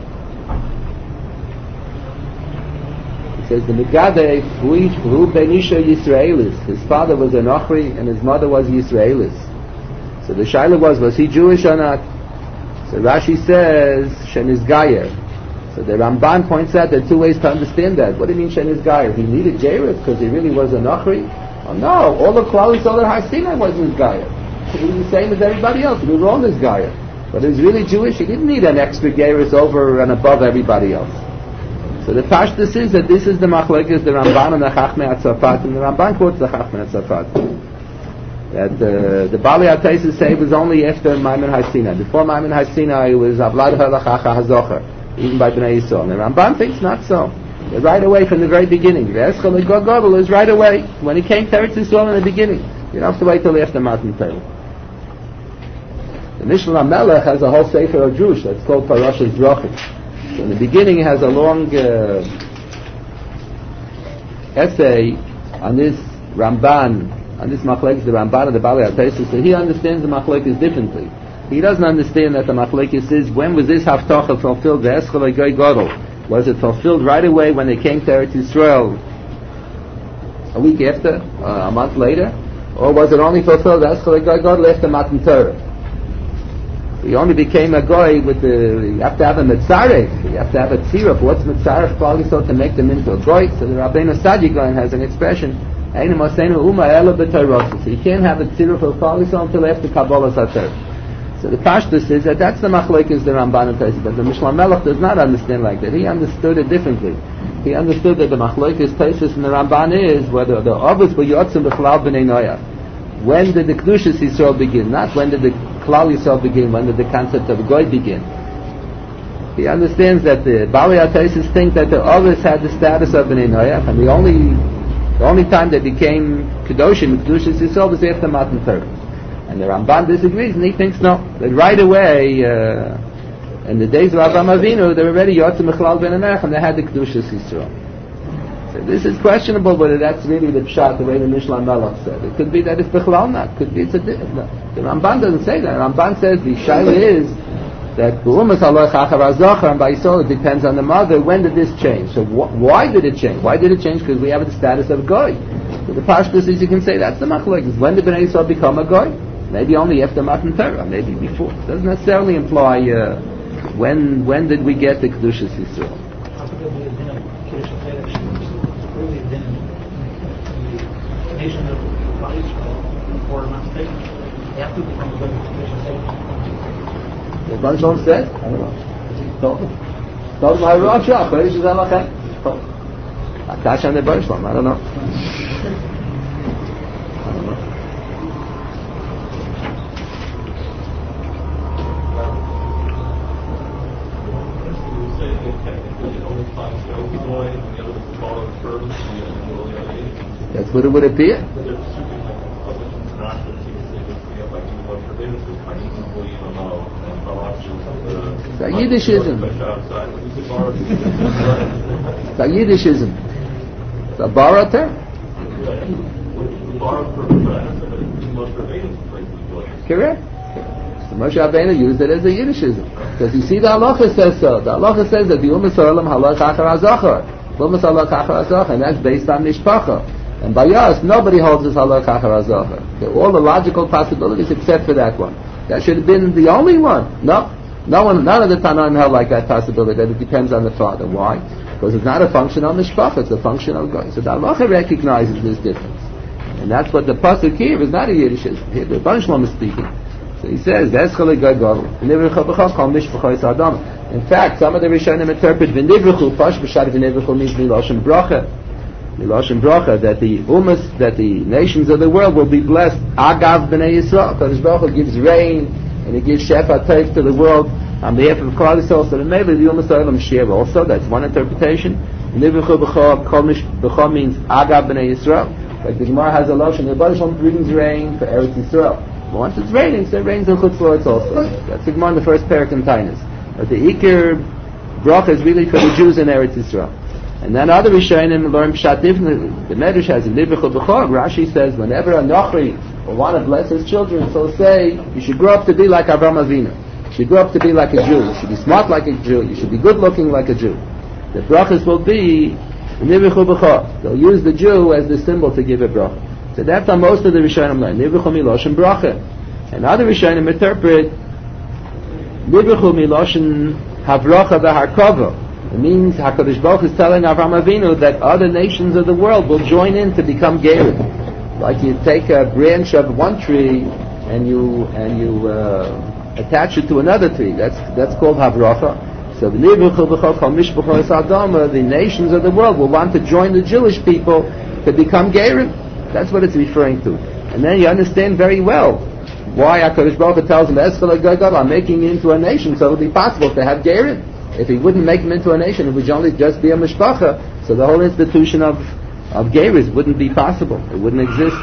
It says the Megadeh, Hu Benisha Yisraelis. His father was a Nochri and his mother was Yisraelis. So the shaila was, was he Jewish or not? So Rashi says, Shen is Gayer. So the Ramban points out there are two ways to understand that. What do you mean Shen is Gayer? He needed Jared because he really was a Nochri? Oh no, all the Klal Yisrael Har Sinai wasn't Gayer. He was the same as everybody else. We were all his Gayer. But he was really Jewish. He didn't need an extra Geiris over and above everybody else. So the Pashtus is that this is the machlokes, the Ramban and the Chachmei HaTzafat, and the Ramban quotes the Chachmei HaTzafat. That uh, the Balei HaTosfos say it was only after Maimon HaSinai. Before Maimon HaSinai it was Avlad Harlach Achar Hazocher, even by Bnei Yisrael. And the Ramban thinks not so. That right away from the very beginning, V'eschol Godel is right away when he came to Eretz Yisrael in the beginning. You don't have to wait till after Matan Torah. The Mishnah HaMelech has a whole sefer of Jewish that's called Parashas Drachim. So in the beginning it has a long uh, essay on this Ramban, on this machlokes, the Ramban of the Balei HaTosfos. So he understands the machlokes differently. He doesn't understand that the machlokes is when was this haftacha fulfilled? V'eschol Goy Gadol. Was it fulfilled right away when they came to Eretz Yisrael a week after, uh, a month later? Or was it only fulfilled V'eschol Goy Gadol after Matan Torah? He only became a goy with the, you have to have a mitzaref, you have to have a tziruf. What's mitzaref? Probably so to make them into a goy. So the Rabbeinu Sadiq has an expression, Einu Moseinu Uma Ela B'Torah. So you can't have a tziruf of probably so until after Kabbalah Sater. So the Pashtus is that that's the machlokes, the Ramban and Tosfos. But the Mishnah Melech does not understand like that. He understood it differently. He understood that the machlokes, Tosfos and the Ramban is whether the Avos were Yotzim B'Chlal B'nei Noach. When did the Kedushas Yisrael begin? Not when did the Klal Yisrael begin, when did the concept of Goy begin? He understands that the Balei HaTosfos think that the Avos had the status of B'nei Noach, and the only the only time they became Kedoshim, Kedushas Yisrael, was after Matan Torah. And the Ramban disagrees, and he thinks no, that right away, uh, in the days of Avraham Avinu, they were already Yotzim B'Chlal B'nei Noach, and they had the Kedushas Yisrael. So this is questionable whether that's really the pshat, the way the Mishnah Melech said. It could be that it's B'Chlal not. Could be it's a no. The Ramban doesn't say that. The Ramban says the shaila is that B'umas Haloch Achar Hazocher, and by Yisrael it depends on the mother. When did this change? So wh- why did it change? Why did it change? Because we have the status of Goy. So the Pashtus is you can say that's the machlokes. When did Bnei Yisrael become a Goy? Maybe only after Matan Torah, maybe before. It doesn't necessarily imply uh, when when did we get the Kedushas Yisrael. How could there be a din of Kiddush Torah? Clearly a din in the nation of Klal Yisrael, or not mistaken. They have to become a good Kiddush Torah. The Baruch Shalom said, I don't know. Told him. Told him, I wrote you, Chodesh is Elachem. Told him. Akash and the Baruch Shalom, I don't know. I don't know. That's what it would appear. a Yiddishism. It's a Yiddishism. It's a borrowed term. Correct. So Moshe Rabbeinu used it as a Yiddishism. Because you see the halacha says so. The halacha says that the Umas Olam halach achar hazachar. Umas halach achar hazachar, and that's based on mishpacha. And by us, nobody holds this halach achar hazachar. All the logical possibilities except for that one. That should have been the only one. No. No one, none of the Tanaim held like that possibility, that it depends on the father. Why? Because it's not a function of mishpacha, it's a function of God. So the halacha recognizes this difference. And that's what the pasuk here is not a Yiddishism. Here the Rebbeinu Shalom is speaking. So he says, in fact, some of the Rishonim interpret v'nivruchu, Pash b'shad v'nivruchu means miloshem bracha. Miloshem bracha, that the umas, that the nations of the world will be blessed. Agav b'nei Yisrael. Kadosh Baruch Hu gives rain, and he gives shefa tov to the world on behalf of Klal Yisrael. So maybe the umas olam share also. That's one interpretation. V'nivruchu b'cha, kol b'cha means Agav b'nei Yisrael. Like the Gemara has a lotion, the Rebbeinu Shalom brings rain for Eretz Yisrael. Once it's raining, so it rains in Chutz La'aretz also. That's the Gemara in the first parak in Tainis. But the Iker bracha is really for the Jews in Eretz Yisrael. And then other Rishonim learn Pshat differently. The Medrash has in Livrechu B'chor. Rashi says whenever a Nochri will want to bless his children, so say you should grow up to be like Avraham Avinu. You should grow up to be like a Jew. You should be smart like a Jew. You should be good looking like a Jew. The brachas will be Livrechu B'chor. They'll use the Jew as the symbol to give a bracha. So that's how most of the Rishonim learn. Nivruchu miloshen bracha. And other Rishonim interpret Nivruchu miloshen havracha v'harkava. It means HaKadosh Baruch Hu is telling Avraham Avinu that other nations of the world will join in to become Gerim. Like you take a branch of one tree and you and you uh, attach it to another tree. That's that's called havracha. So the Nivruchu b'chol mishpachos adama, the nations of the world will want to join the Jewish people to become Gerim. That's what it's referring to. And then you understand very well why HaKadosh Baruch Hu tells him, I'm making you into a nation, so it would be possible to have Gerim. If he wouldn't make him into a nation, it would only just be a mishpacha, so the whole institution of, of Gerim wouldn't be possible. It wouldn't exist.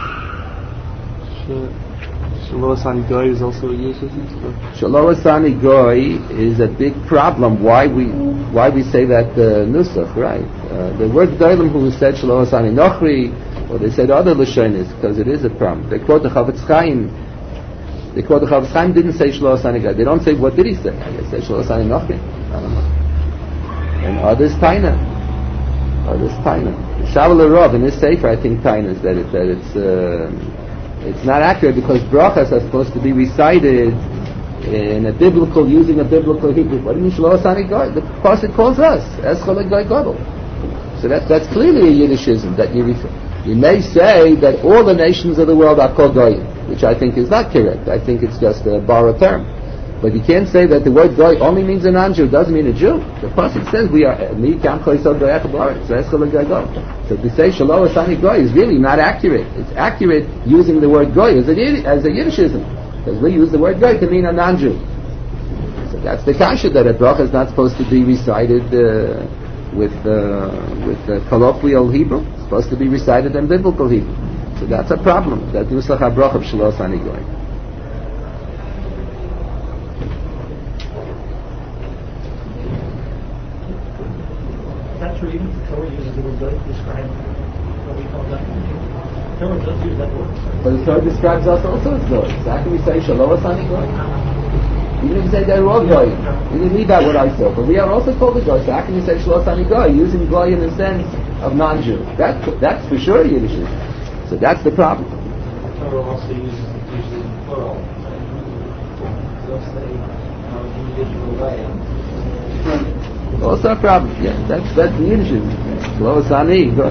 Shelo Asani Goy is also a Yiddishism? Shelo Asani Goy is a big problem. Why we why we say that uh, nusach, right? Uh, the word Doilim who said Shelo Asani Nochri, or they said other Lashonis, because it is a problem. They quote the Chavetz Chaim. They quote the Chavetz Chaim didn't say Shelo Asani Goy. They don't say, what did he say? They say Shelo Asani Nochri. I don't know. And others Taina. Others Taina. Shavuot Rav in his Sefer, I think Taina is that, it, that it's uh, it's not accurate because brachas are supposed to be recited in a biblical, using a biblical Hebrew. What do you mean Shelo Asani Goy? The pasuk calls us Eschol Goy Gadol. So that, that's clearly a Yiddishism that you refer. You may say that all the nations of the world are called Goyim, which I think is not correct. I think it's just a borrowed term. But you can't say that the word Goy only means a non-Jew, doesn't mean a Jew. The pasuk says we are Mi Kam Choisod Goyach B'Aretz, so Eschol Goy Gadol. So to say Shelo Asani Goy is really not accurate. It's accurate using the word Goy as a, as a Yiddishism, because we use the word Goy to mean a non-Jew. So that's the kasha that a bracha is not supposed to be recited uh, with uh, with uh, colloquial Hebrew. It's supposed to be recited in biblical Hebrew. So that's a problem. That nusach habracha of Shelo Asani Goy. That's true. Even the Torah uses the word goy to describe what we call God. The Torah does use that word. But the Torah describes us also as goy. So how can we say Shelo Asani Goy? You didn't say they're all goy. You didn't leave out what I said. But we are also called the goy. So how can you say Shelo Asani Goy using goy in the sense of non-Jew? That, that's for sure Yiddishism. So that's the problem. The Torah also uses usually plural. They'll say, how individual way. Also a problem. Yeah, that's that's the Yiddishism. Shelo Asani Goy.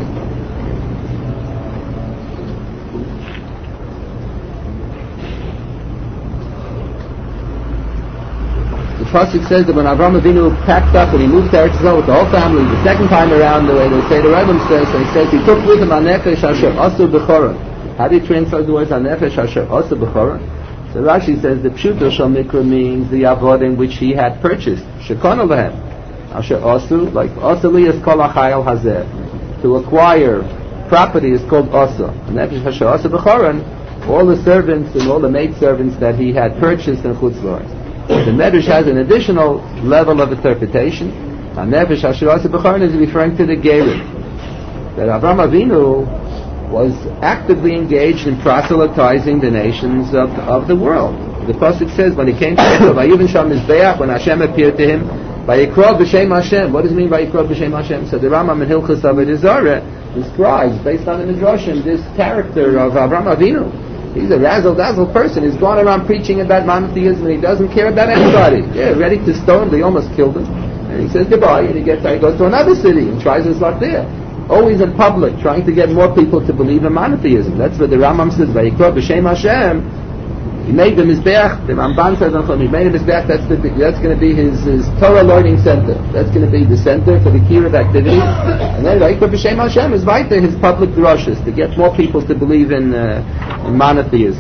The pasuk says that when Avraham Avinu packed up and he moved to Eretz Yisrael with the whole family, the second time around, the way they say the Rebbe says, so he says he took with him Hanefesh Asher Asu B'Choron. How do you translate the words Hanefesh Asher Asu B'Choron? So Rashi says the Pshuto Shel Mikra means the avodim which he had purchased. Shekona lehem. Asher Asu, like Asuli is Kol HaChayil Hazeh. To acquire property is called Asa. Hanefesh Asher Asu B'Choron, all the servants and all the maidservants that he had purchased in Chutz La'aretz. The Medrash has an additional level of interpretation. HaNefesh Asher Asa B'Choron is referring to the Gerim. That Avraham Avinu was actively engaged in proselytizing the nations of, of the world. The Pasuk says when he came to Israel, Vayivin Sham Mizbeach, when Hashem appeared to him, Vayikra B'Shem Hashem. What does it mean Vayikra B'Shem Hashem? So the Rambam in Hilchos Avodah Zarah describes, based on the Midrashim, this character of Avraham Avinu. He's a razzle-dazzle person. He's going around preaching about monotheism and he doesn't care about anybody. Yeah, ready to stone him. They almost killed him. And he says goodbye and he gets he goes to another city and tries his luck there. Always in public, trying to get more people to believe in monotheism. That's what the Rambam says. Vayikra B'Shem Hashem. He made the Mizbeach, the Ramban says, he made the Mizbeach, that's, the, that's going to be his, his Torah learning center. That's going to be the center for the Kiruv activity. And then Vayikra B'Shem Hashem is right there, his public drushes, to get more people to believe in, uh, in monotheism.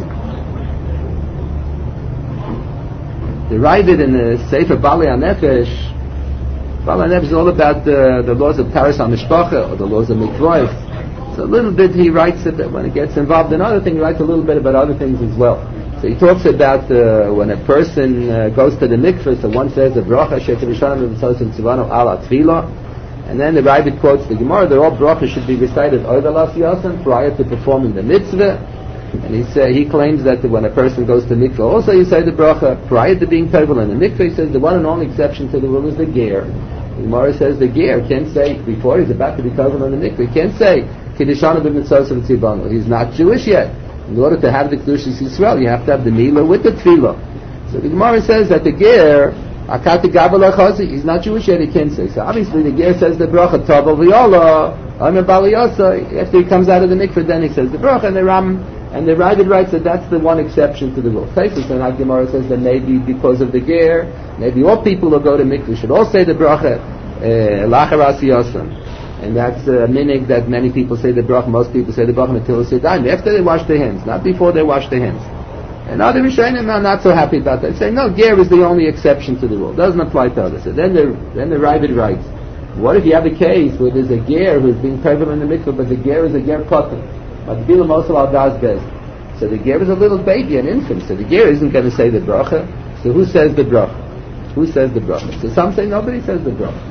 They write it in the Sefer Balei HaNefesh. Balei HaNefesh is all about the, the laws of Taras HaMishpacha, or the laws of Mikvois. So a little bit he writes it, when he gets involved in other things, he writes a little bit about other things as well. So he talks about uh, when a person uh, goes to the mikveh, so one says, "Bracha she'terishanu v'tzosim tzivanu ala tefillah," and then the Rabbi quotes the Gemara that all brachas should be recited over las yasan prior to performing the mitzvah. And he say, he claims that when a person goes to mikveh, also you say the bracha prior to being tevel in the mikveh. He says the one and only exception to the rule is the ger. The Gemara says the ger can't say before he's about to be tevel in the mikveh. He can't say kiddushanu b'mitzvosim tzivanu. He's not Jewish yet. In order to have the Kedushas Yisrael, you have to have the Milah with the Tefillah. So the Gemara says that the Ger, Akati Gabal Achazi, he's not Jewish yet, he can't say. So obviously the Ger says the Bracha, Tavel V'yola, Amir Baliyasa. After he comes out of the mikveh, then he says the Bracha, and the Ram, and the Ravid writes that that's the one exception to the rule. Taisus and the Gemara says that maybe because of the Ger, maybe all people who go to mikveh should all say the Bracha, Lachar Asiyasan. And that's a minig that many people say the bracha, most people say the bracha until they die, after they wash their hands, not before they wash their hands. And other Rishonim are not so happy about that. They say, no, ger is the only exception to the rule. It doesn't apply to others. So then the, then the Ravid writes, what if you have a case where there's a ger who's being prevalent in the mikveh, but the ger is a ger cotton? But the mosel al das bez. So the ger is a little baby, an infant, so the ger isn't going to say the bracha. So who says the bracha? Who says the bracha? So some say nobody says the bracha.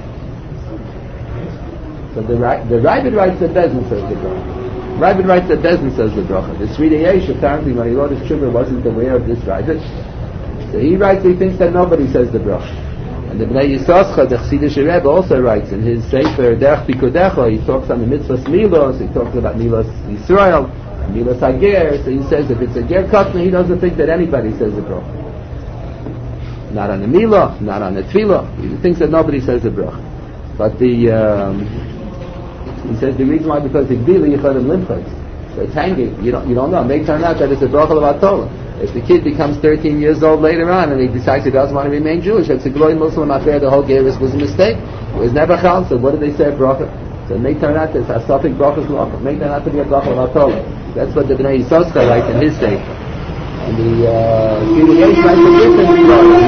So the the Ravid writes that Bezin says the bracha. Ravid writes that Bezin says the bracha. The Sridei Yesh apparently when he wrote his Shuvah wasn't aware of this Ravid. So he writes he thinks that nobody says the bracha. And the Bnei Yisoscha, the Chassidish Rebbe, also writes in his Sefer Derech Pikudecha, he talks on the mitzvahs Milos, he talks about Milos Yisrael, Milos Hager. So he says if it's a Ger Kotna, he doesn't think that anybody says the bracha. Not on the Milah, not on the Tefillah. He thinks that nobody says the bracha. But the um, he says the reason why because the Gdila Yechodim Limchas. So it's hanging. You don't you don't know. It may turn out that it's a bracha of Torah. If the kid becomes thirteen years old later on and he decides he doesn't want to remain Jewish, it's a glory Muslim affair. The whole Geras was a mistake. It was never chal. So what did they say bracha? So it may turn out that it's a suffix bracha law. It may turn out to be a bracha of Torah. That's what the Bnei Yisoscha writes in his state. And the Sridei Yesh writes a different bracha.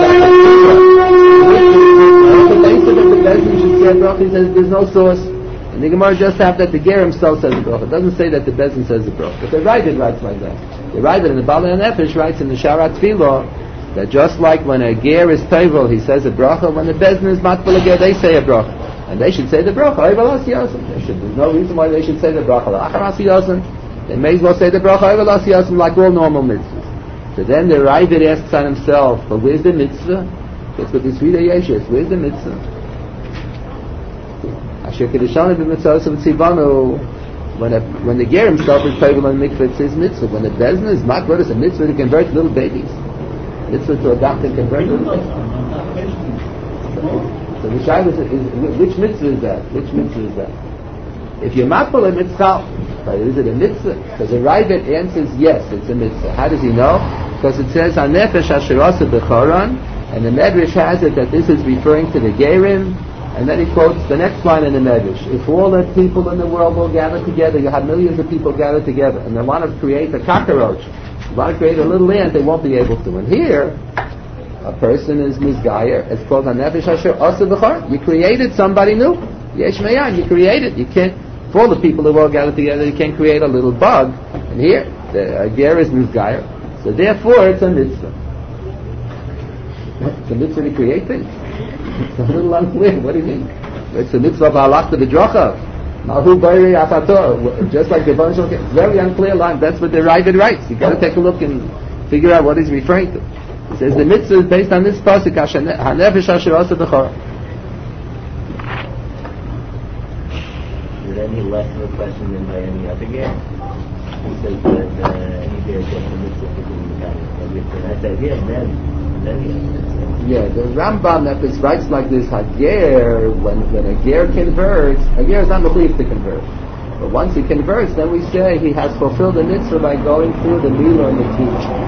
He said that the Bezin should say a bracha. He says there's no source. And the Gemara just have that the Ger himself says the bracha. It doesn't say that the Bezin says the bracha. But the Ravid writes like that. The Ravid in the Balei HaNefesh writes in the Sharat Tefillah that just like when a Ger is Tevel, he says a bracha. When the Bezin is Matbel Ger, they say a bracha. And they should say the bracha. There's no reason why they should say the bracha. They may as well say the bracha like all normal mitzvahs. So then the Ravid asks on himself, but where's the mitzvah? That's what the Sridei Yesh is. Where's the mitzvah? When a, when the ger himself is paid on mikveh, it's his mitzvah. When the bezin is not what is a mitzvah to convert little babies, mitzvah to adopt and convert little babies. So, so the shayla is, is which mitzvah is that? Which mitzvah is that? If you're matbel a mitzvah, but is it a mitzvah? So the Ravid answers yes, it's a mitzvah. How does he know? Because it says HaNefesh Asher Asa B'Choron, and the Medrash has it that this is referring to the gerim. And then he quotes the next line in the Medrash. If all the people in the world will gather together, you have millions of people gather together, and they want to create a cockroach, they want to create a little ant, they won't be able to. And here, a person is Mizgayer, it's called HaNefesh Asher Asa B'Choron. You created somebody new. Yesh Mayan, you created. You can't, for all the people who all gather together, you can't create a little bug. And here, the uh, Ger is Mizgayer. So therefore, it's a mitzvah. It's a mitzvah to create things. It's a little unclear. What do you mean? It's a mitzvah of halach to b'dracha. Mahu b'yri afator. Just like the bunch of it's very unclear line. That's what the Ravid writes. You got to take a look and figure out what he's referring to. He says the mitzvah is based on this pasuk. Hanefesh asher asa b'chora. Is there any less of a question than by any other ger? He says that uh, any ger gets a mitzvah for doing the kind. I said yes, then then he has a mitzvah. Yeah, the Rambam Nefesh writes like this: Hager, when when a ger converts, a ger is not mechuyev to convert, but once he converts, then we say he has fulfilled the mitzvah by going through the milah and the teaching.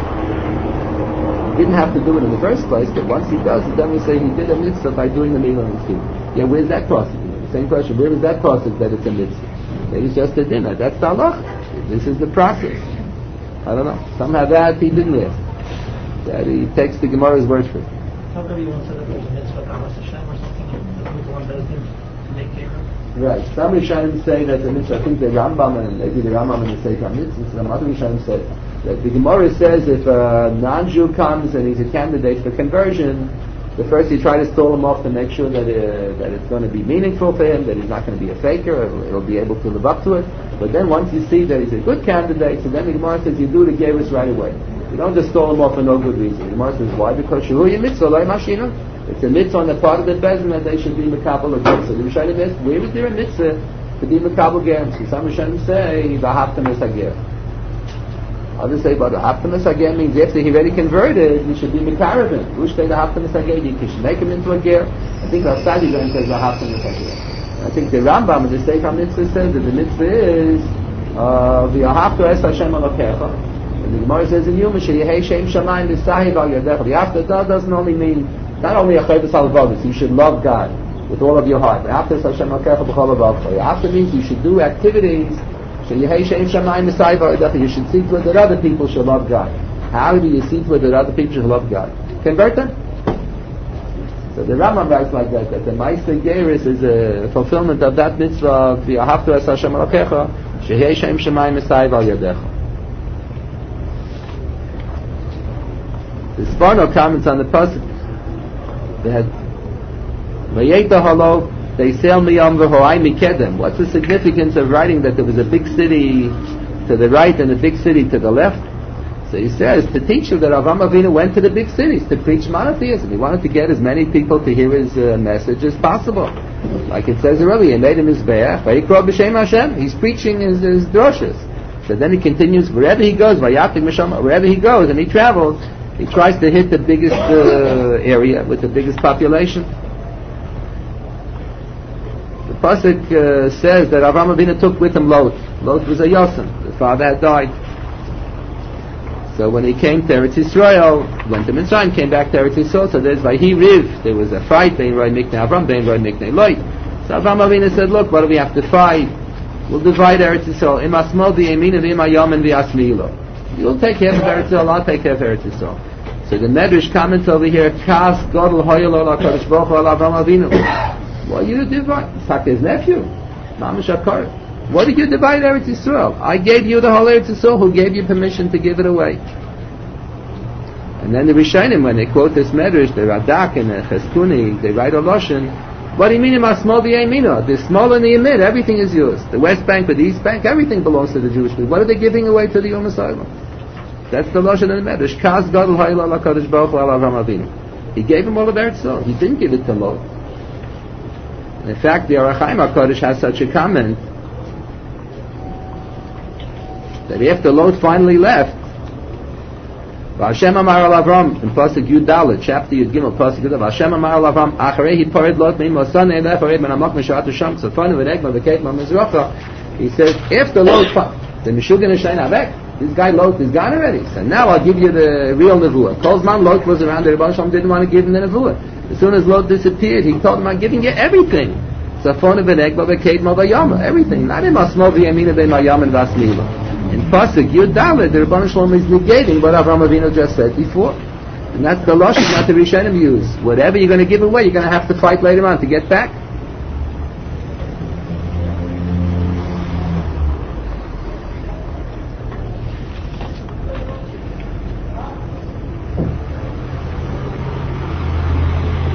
He didn't have to do it in the first place, but once he does it, then we say he did a mitzvah by doing the milah and the teaching. Yeah, where's that process? Same question. Where is that process that it's a mitzvah? Maybe it's just a dinner. That's the halach. This is the process. I don't know. Somehow that he didn't ask. That he takes the Gemara's word for it. How come you won't say that there's a mitzvah Kamas Hashem or something? That was the one that is to make care of? Right. Some Rishonim say that the mitzvah, I think the Rambam and maybe the Rambam and the Sefer Mitzvah, some other Rishonim say that the Gemara says if a non-Jew comes and he's a candidate for conversion, the first you try to stall him off to make sure that uh, that it's going to be meaningful for him, that he's not going to be a faker, he'll, he'll be able to live up to it. But then once you see that he's a good candidate, so then the Gemara says you do the Gerus right away. You don't just stall him off for no good reason. The Gemara says why? Because Shuhu mitzvah loy mashina. It's a mitzvah on the part of the bezin that they should be mekabel or ger. So the Rishonim ask, where is there a mitzvah to be mekabel ger? So some Rishonim say v'haftam es hager. Others say, but the haftamas hager means after he already converted, you should be mekarabin. Who should say the haftamas hager? You should make him into a ger. I think Rasadi then says the haftamas hager. I think the Rambam in the Sefer Mitzvah says that the mitzvah is v'ahavta es Hashem Elokecha. And the Gemara says in Yuma, Sheyehei Shem Shamayim V'sahiv Al Yadecha. The hafta doesn't only mean not only a chayvus halvavus. You should love God with all of your heart. The hafta es Hashem Elokecha b'chol avavcha. The hafta means you should do activities. You should see to it that other people should love God. How do you see to it that other people should love God? Convert them. So the Rambam writes like that, that the Meister Geris is a fulfillment of that mitzvah of V'ahavta es Hashem Elokecha, Shehei Shem Shamayim V'sahiv Al Yadecha. The Sforno comments on the pasuk. They had Vayeta Halo. They sail miyam v'hoai mikedem. What's the significance of writing that there was a big city to the right and a big city to the left? So he says to teach you that Avraham Avinu went to the big cities to preach monotheism. He wanted to get as many people to hear his uh, message as possible. Like it says earlier, he made him his be'er, vayikro b'shem Hashem. He's preaching his, his droshes. So then he continues wherever he goes, vayatik mishama, wherever he goes and he travels, he tries to hit the biggest uh, area with the biggest population. The pasuk uh, says that Avraham Avinu took with him Lot. Lot was a Yosem. The father had died. So when he came to Eretz Yisrael, went to Mitzrayim, came back to Eretz Yisrael. So there's Vahi Riv. There was a fight. Bein Roi Miknei Avram, Bein Roi Miknei Lot. So Avraham Avinu said, "Look, what do we have to fight? We'll divide Eretz Yisrael. Im asmol v'yemin v'im hayom and v'asmiilo. You'll take care of Eretz Yisrael. I'll take care of Eretz Yisrael." So the Medrash comments over here, Kas Godel Hoyel Ol HaKadosh Baruch Hu Al Avraham Avinu. What you divide? It's his nephew, Mamash Akar. What did you divide Eretz Yisrael? I gave you the whole Eretz Yisrael. Who gave you permission to give it away? And then the Rishonim, when they quote this Medrash, the Radak and the Cheskuni, they write a Loshen. What do you mean in Masmol v'Yemino? The small and the Yemid, everything is yours. The West Bank, but the East Bank, everything belongs to the Jewish people. What are they giving away to the Yom HaSaylam? That's the Loshen and the Medrash. Kaz Gadol Hayil Al HaKadosh Baruch Hu Al Avraham Avinu. He gave him all of Eretz Yisrael. He didn't give it to Lot. In fact, the Orach Chaim HaKadosh has such a comment that after Lot finally left, Hashem Amar Al Avram in Pasuk Yud Dalet, chapter Yud Gimel, Pasuk Yud Dalet, Hashem Amar Al Avram, Acharei Hipared Lot Meim Osan Eilef Ared Ben Amak Meshat Sham Tzafanu V'Negma V'Keitma Mizracha. He says, after Lot, the Meshugan Hashem Avek, this guy Lot is gone already. So now I'll give you the real Nevuah. Kolzman Lot was around, the Rebbe Shalom didn't want to give him the Nevuah. As soon as Lot disappeared, he told him, I'm giving you everything. Safona v'negba v'keitma v'yama. Everything. Not in Masmol v'yamina v'mayam and v'asmila. In Pasuk Yud Dalet, the Rebbeinu Shalom is negating what Avraham Avinu just said before. And that's the Lashon that the Rishonim use. Whatever you're going to give away, you're going to have to fight later on to get back.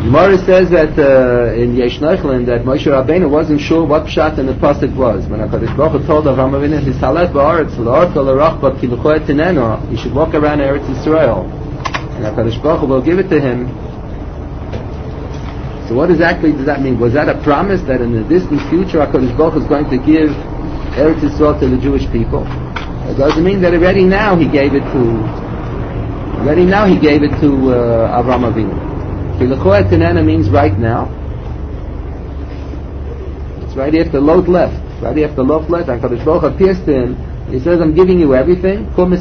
Gemara says that uh, in Yesh Neichlin that Moshe Rabbeinu wasn't sure what pshat in the pasuk was. When HaKadosh Baruch Hu told Avraham Avinu, "Hisalet ba'aretz l'orka l'rachba ki l'choet tineno," he should walk around Eretz Yisrael, and HaKadosh Baruch Hu will give it to him. So what exactly does that mean? Was that a promise that in the distant future HaKadosh Baruch Hu is going to give Eretz Yisrael to the Jewish people? It doesn't mean that already now he gave it to. Already now he gave it to uh, Avraham Avinu. Kiluchoet Tinena means right now. It's right after Lot left. Right after Lot left, and HaKadosh Baruch Hu appears to him. He says, "I'm giving you everything." So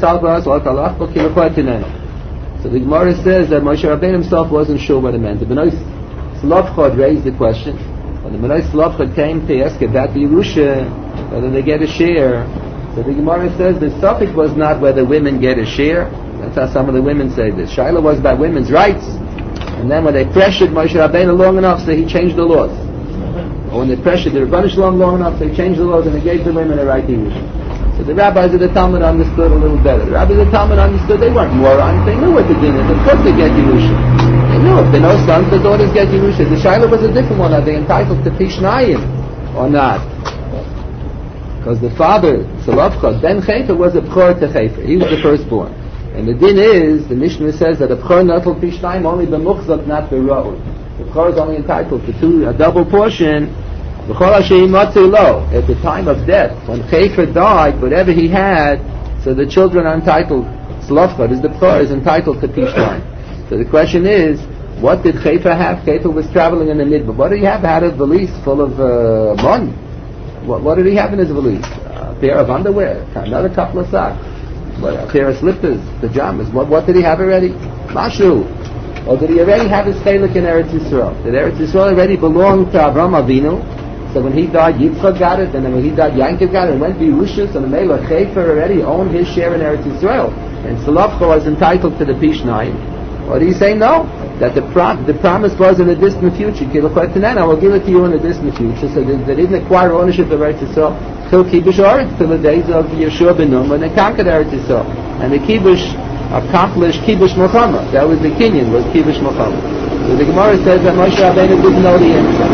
the Gemara says that Moshe Rabbeinu himself wasn't sure what it meant. The Bnei Slavchad raised the question. When the Bnei Slavchad came to ask about the Yerusha, whether they get a share, so the Gemara says the suffix was not whether women get a share. That's how some of the women say this. Shaila was about women's rights. And then when they pressured Moshe Rabbeinu long enough, so he changed the laws. Or when they pressured the Rebbeinu Shalom long enough, so he changed the laws and he gave the women a right to Yerusha. So the rabbis of the Talmud understood a little better. The rabbis of the Talmud understood they weren't morons. They knew what the din is. Of course they get Yerusha. They knew if there are no sons, the daughters get Yerusha. The Shaila was a different one. Are they entitled to Pishnayim or not? Because the father, Salavcha, Ben Chefer, was a B'chor to Chefer. He was the firstborn. And the din is, the Mishnah says that a B'chor natal Pishnayim only b'muchzak, not b'ra'ul. The B'chor is only entitled to two, a double portion. B'chor Hashem matzu lo. At the time of death, when Chefer died, whatever he had, so the children are entitled. Salavcha is the B'chor, is entitled to Pishnayim. So the question is, what did Chefer have? Chefer was traveling in the midbar. What did he have? He had a valise full of uh, money. What, what did he have in his valise? A pair of underwear, another couple of socks, a pair of slippers, pajamas. What, what did he have already? Mashu. Or did he already have his chelik in Eretz Yisrael? Did Eretz Yisrael already belong to Avraham Avinu? So when he died, Yitzchak got it, and then when he died, Yankov got it, and went to Yerusha, so the Melech Chefer already owned his share in Eretz Yisrael. And Salavcha was entitled to the Pishnayim. Or do you say no? That the prom- the promise was in the distant future. I will give it to you in the distant future. So they, they didn't acquire ownership of Eretz Yisrael till Kibush Oretz, till the days of Yeshua ben Nun, when they conquered Eretz Yisrael. And the Kibush accomplished Kibush Muhammad. That was the Kenyan, was Kibush Muhammad. So the Gemara says that Moshe Rabbeinu didn't know the answer.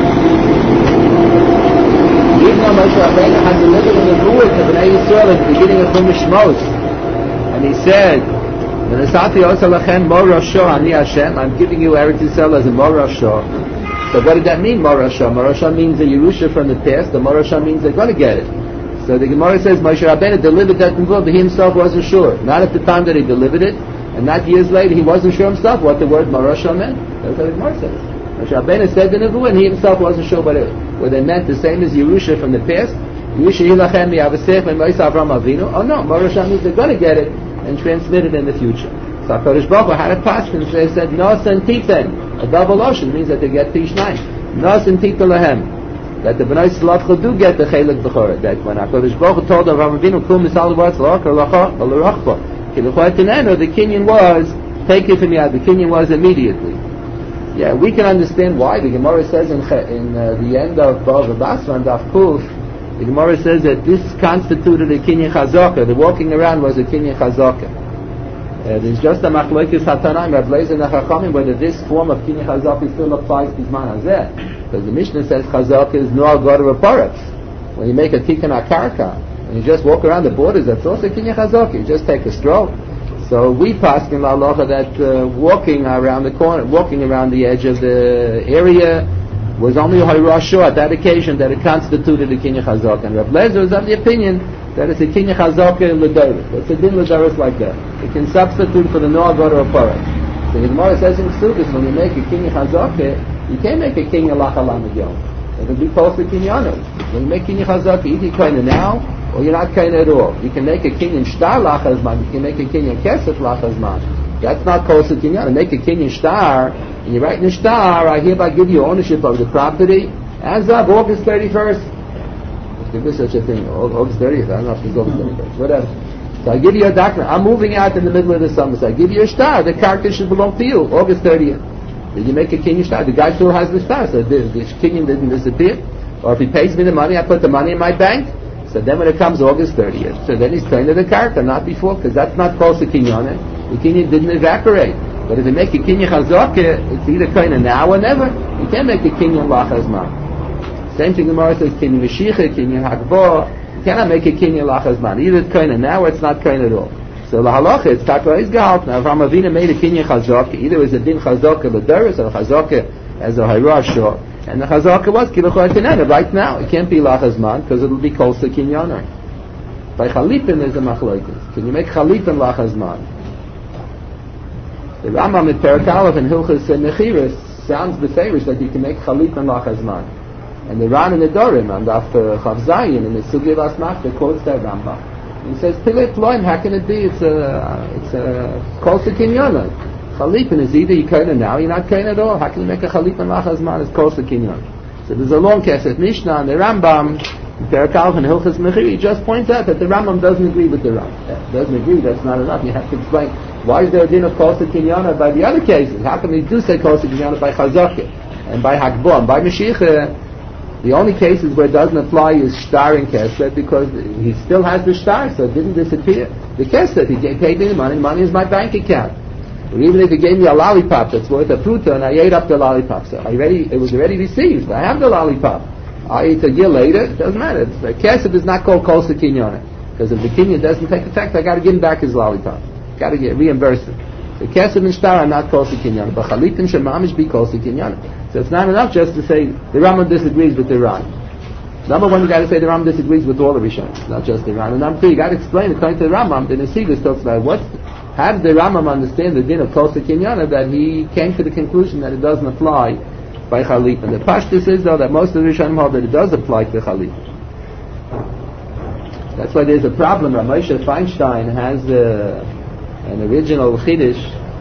Even though Moshe Rabbeinu had delivered the Nebuah to Bnei Yisrael at the beginning of Chumash Shmos, and he said, I'm giving you Eretz Yisrael as a Morashah. So what did that mean, Morashah? Morashah means a Yerusha from the past. The Morashah means they're going to get it. So the Gemara says Moshe Rabbeinu delivered that Nebuah, but he himself wasn't sure. Not at the time that he delivered it, and not years later, he wasn't sure himself what the word Morashah meant. That's what the Gemara says. Moshe Rabbeinu said the Nebuah, and he himself wasn't sure what it, what it meant. The same as Yerusha from the past. Yerusha Yilachem Yavasech Me'Moisa Avraham Avinu. Oh no, Morashah means they're going to get it and transmit it in the future. So HaKadosh Baruch Hu had a passion, so they said, Nos and Titen, a double ocean, means that they get Pishnayim. Nos and Titen Lahem, that the Bnei Slavcha do get the Chelik B'chorah, that when HaKadosh Baruch Hu told Avraham Avinu, Kum Misal L'Vatz L'Orka L'Rachba, Kiluchoy Tinenu, the Kenyan was, take it from me out, the Kenyan was immediately. Yeah, we can understand why. The Gemara says in, in uh, the end of Bava Basra and Daf Kuf, the Gemara says that this constituted a Kinyan Chazaka. The walking around was a Kinyan Chazaka. Uh, there's just a Machlokes Hatanaim, Rav Leizer and Chachamim, whether this form of Kinyan Chazaka still applies to Zman Hazeh. Because the Mishnah says Chazaka is no Agor Paretz. When you make a Tikkun HaKarka, and you just walk around the borders, that's also Kinyan Chazaka. You just take a stroll. So we pass in La Halacha that uh, walking around the corner, walking around the edge of the area, was only Hayrashu at that occasion that it constituted a Kinyan Chazaka. And Rav Leizer is of the opinion that it's a Kinyan Chazaka L'Doros. It's a din L'Doros like that. It can substitute for the Noah God or Parat. So the Gemara says in Ksubis, when you make a Kinyan Chazaka, you can't make a Kinyan Lacha Lamed Yom. It'll be close to Kinyanu. When you make Kinyan Chazaka, either you're Kinyan now, or you're not Kinyan at all. You can make a Kinyan Shtar Lacha Zman, you can make a Kinyan Kesef Lacha Zman. That's not close to Kinyanu. Make a Kinyan Shtar, and you write in the Shtar, I hereby give you ownership of the property as of August thirty-first. If there's such a thing, August thirtieth, I don't know if it's August thirty-first, whatever. So I give you a document. I'm moving out in the middle of the summer, so I give you a Shtar. The character should belong to you, August thirtieth. Then you make a Kinyan Shtar. The guy still has the Shtar, so the, the Kinyan didn't disappear. Or if he pays me the money, I put the money in my bank. So then when it comes August thirtieth, so then he's turned to the character, not before, because that's not close to Kinyan. The Kinyan didn't evaporate. But if you make a kinyan chazaka, it's either koina now or never. You can't make a kinyan lachas man. Same thing the Gemara says, kinyan Mashiach, kinyan Hagbah. You cannot make a kinyan lachas man. Either it's koina now or it's not koina at all. So the halacha, it's takva is gehalt. Now, if Avraham Avinu made a kinyan chazaka, either it was a din chazaka l'doros or a chazaka as a hayrasha, and the chazaka was kiluchah tenena right now. It can't be lachas man because it will be kol sekinyana. By chalipin there's a machlokes. Can you make chalipin lachas man? The Rambam in Perek Aleph and Hilchos and Mechiras sounds beferish that you can make chalipin lachas man. And the Ran and the Dorim and after Chav Zayin in the Sugya Vas Machta quotes that Rambam. He says, Pilei Ploim, how can it be? It's a, it's a kol sekinyana. Chalipin is either you kain now, you're not kain at all. How can you make a chalipin lachas man? It's kol sekinyana. So there's a long Kesef Mishnah and the Rambam, Perek Aleph and Hilchos Mechiri, he just points out that the Rambam doesn't agree with the Ram. Yeah, doesn't agree, that's not enough. You have to explain, why is there a din of kol sekinyana by the other cases? How come you do say kol sekinyana by chazakah and by hagbah and by Mashiach? The only cases where it doesn't apply is shtar and kesed because he still has the shtar, so it didn't disappear. The kesed, he paid me the money, money is my bank account. Or even if he gave me a lollipop that's worth a pruta and I ate up the lollipop, so I already, it was already received. I have the lollipop. I eat a year later, it doesn't matter. The kesed is not called kol sekinyana because if the kinyan doesn't take effect, I got to give him back his lollipop. Got to get reimbursed. The kesed and shtar are not kol sekinyana, but chalitin shemamish be kol sekinyana. So it's not enough just to say the Rambam disagrees with the Ran. Number one, you got to say the Rambam disagrees with all the Rishonim, not just the Ran. And number two, you got to explain according to the Rambam. The Nesivos talks about what, how did the Rambam understand the din of kol sekinyana that he came to the conclusion that it doesn't apply by Chalip. And the Pashtus is though that most of the Rishonim hold that it does apply to Chalip. That's why there's a problem. Ramosha Feinstein has uh, an original Chiddush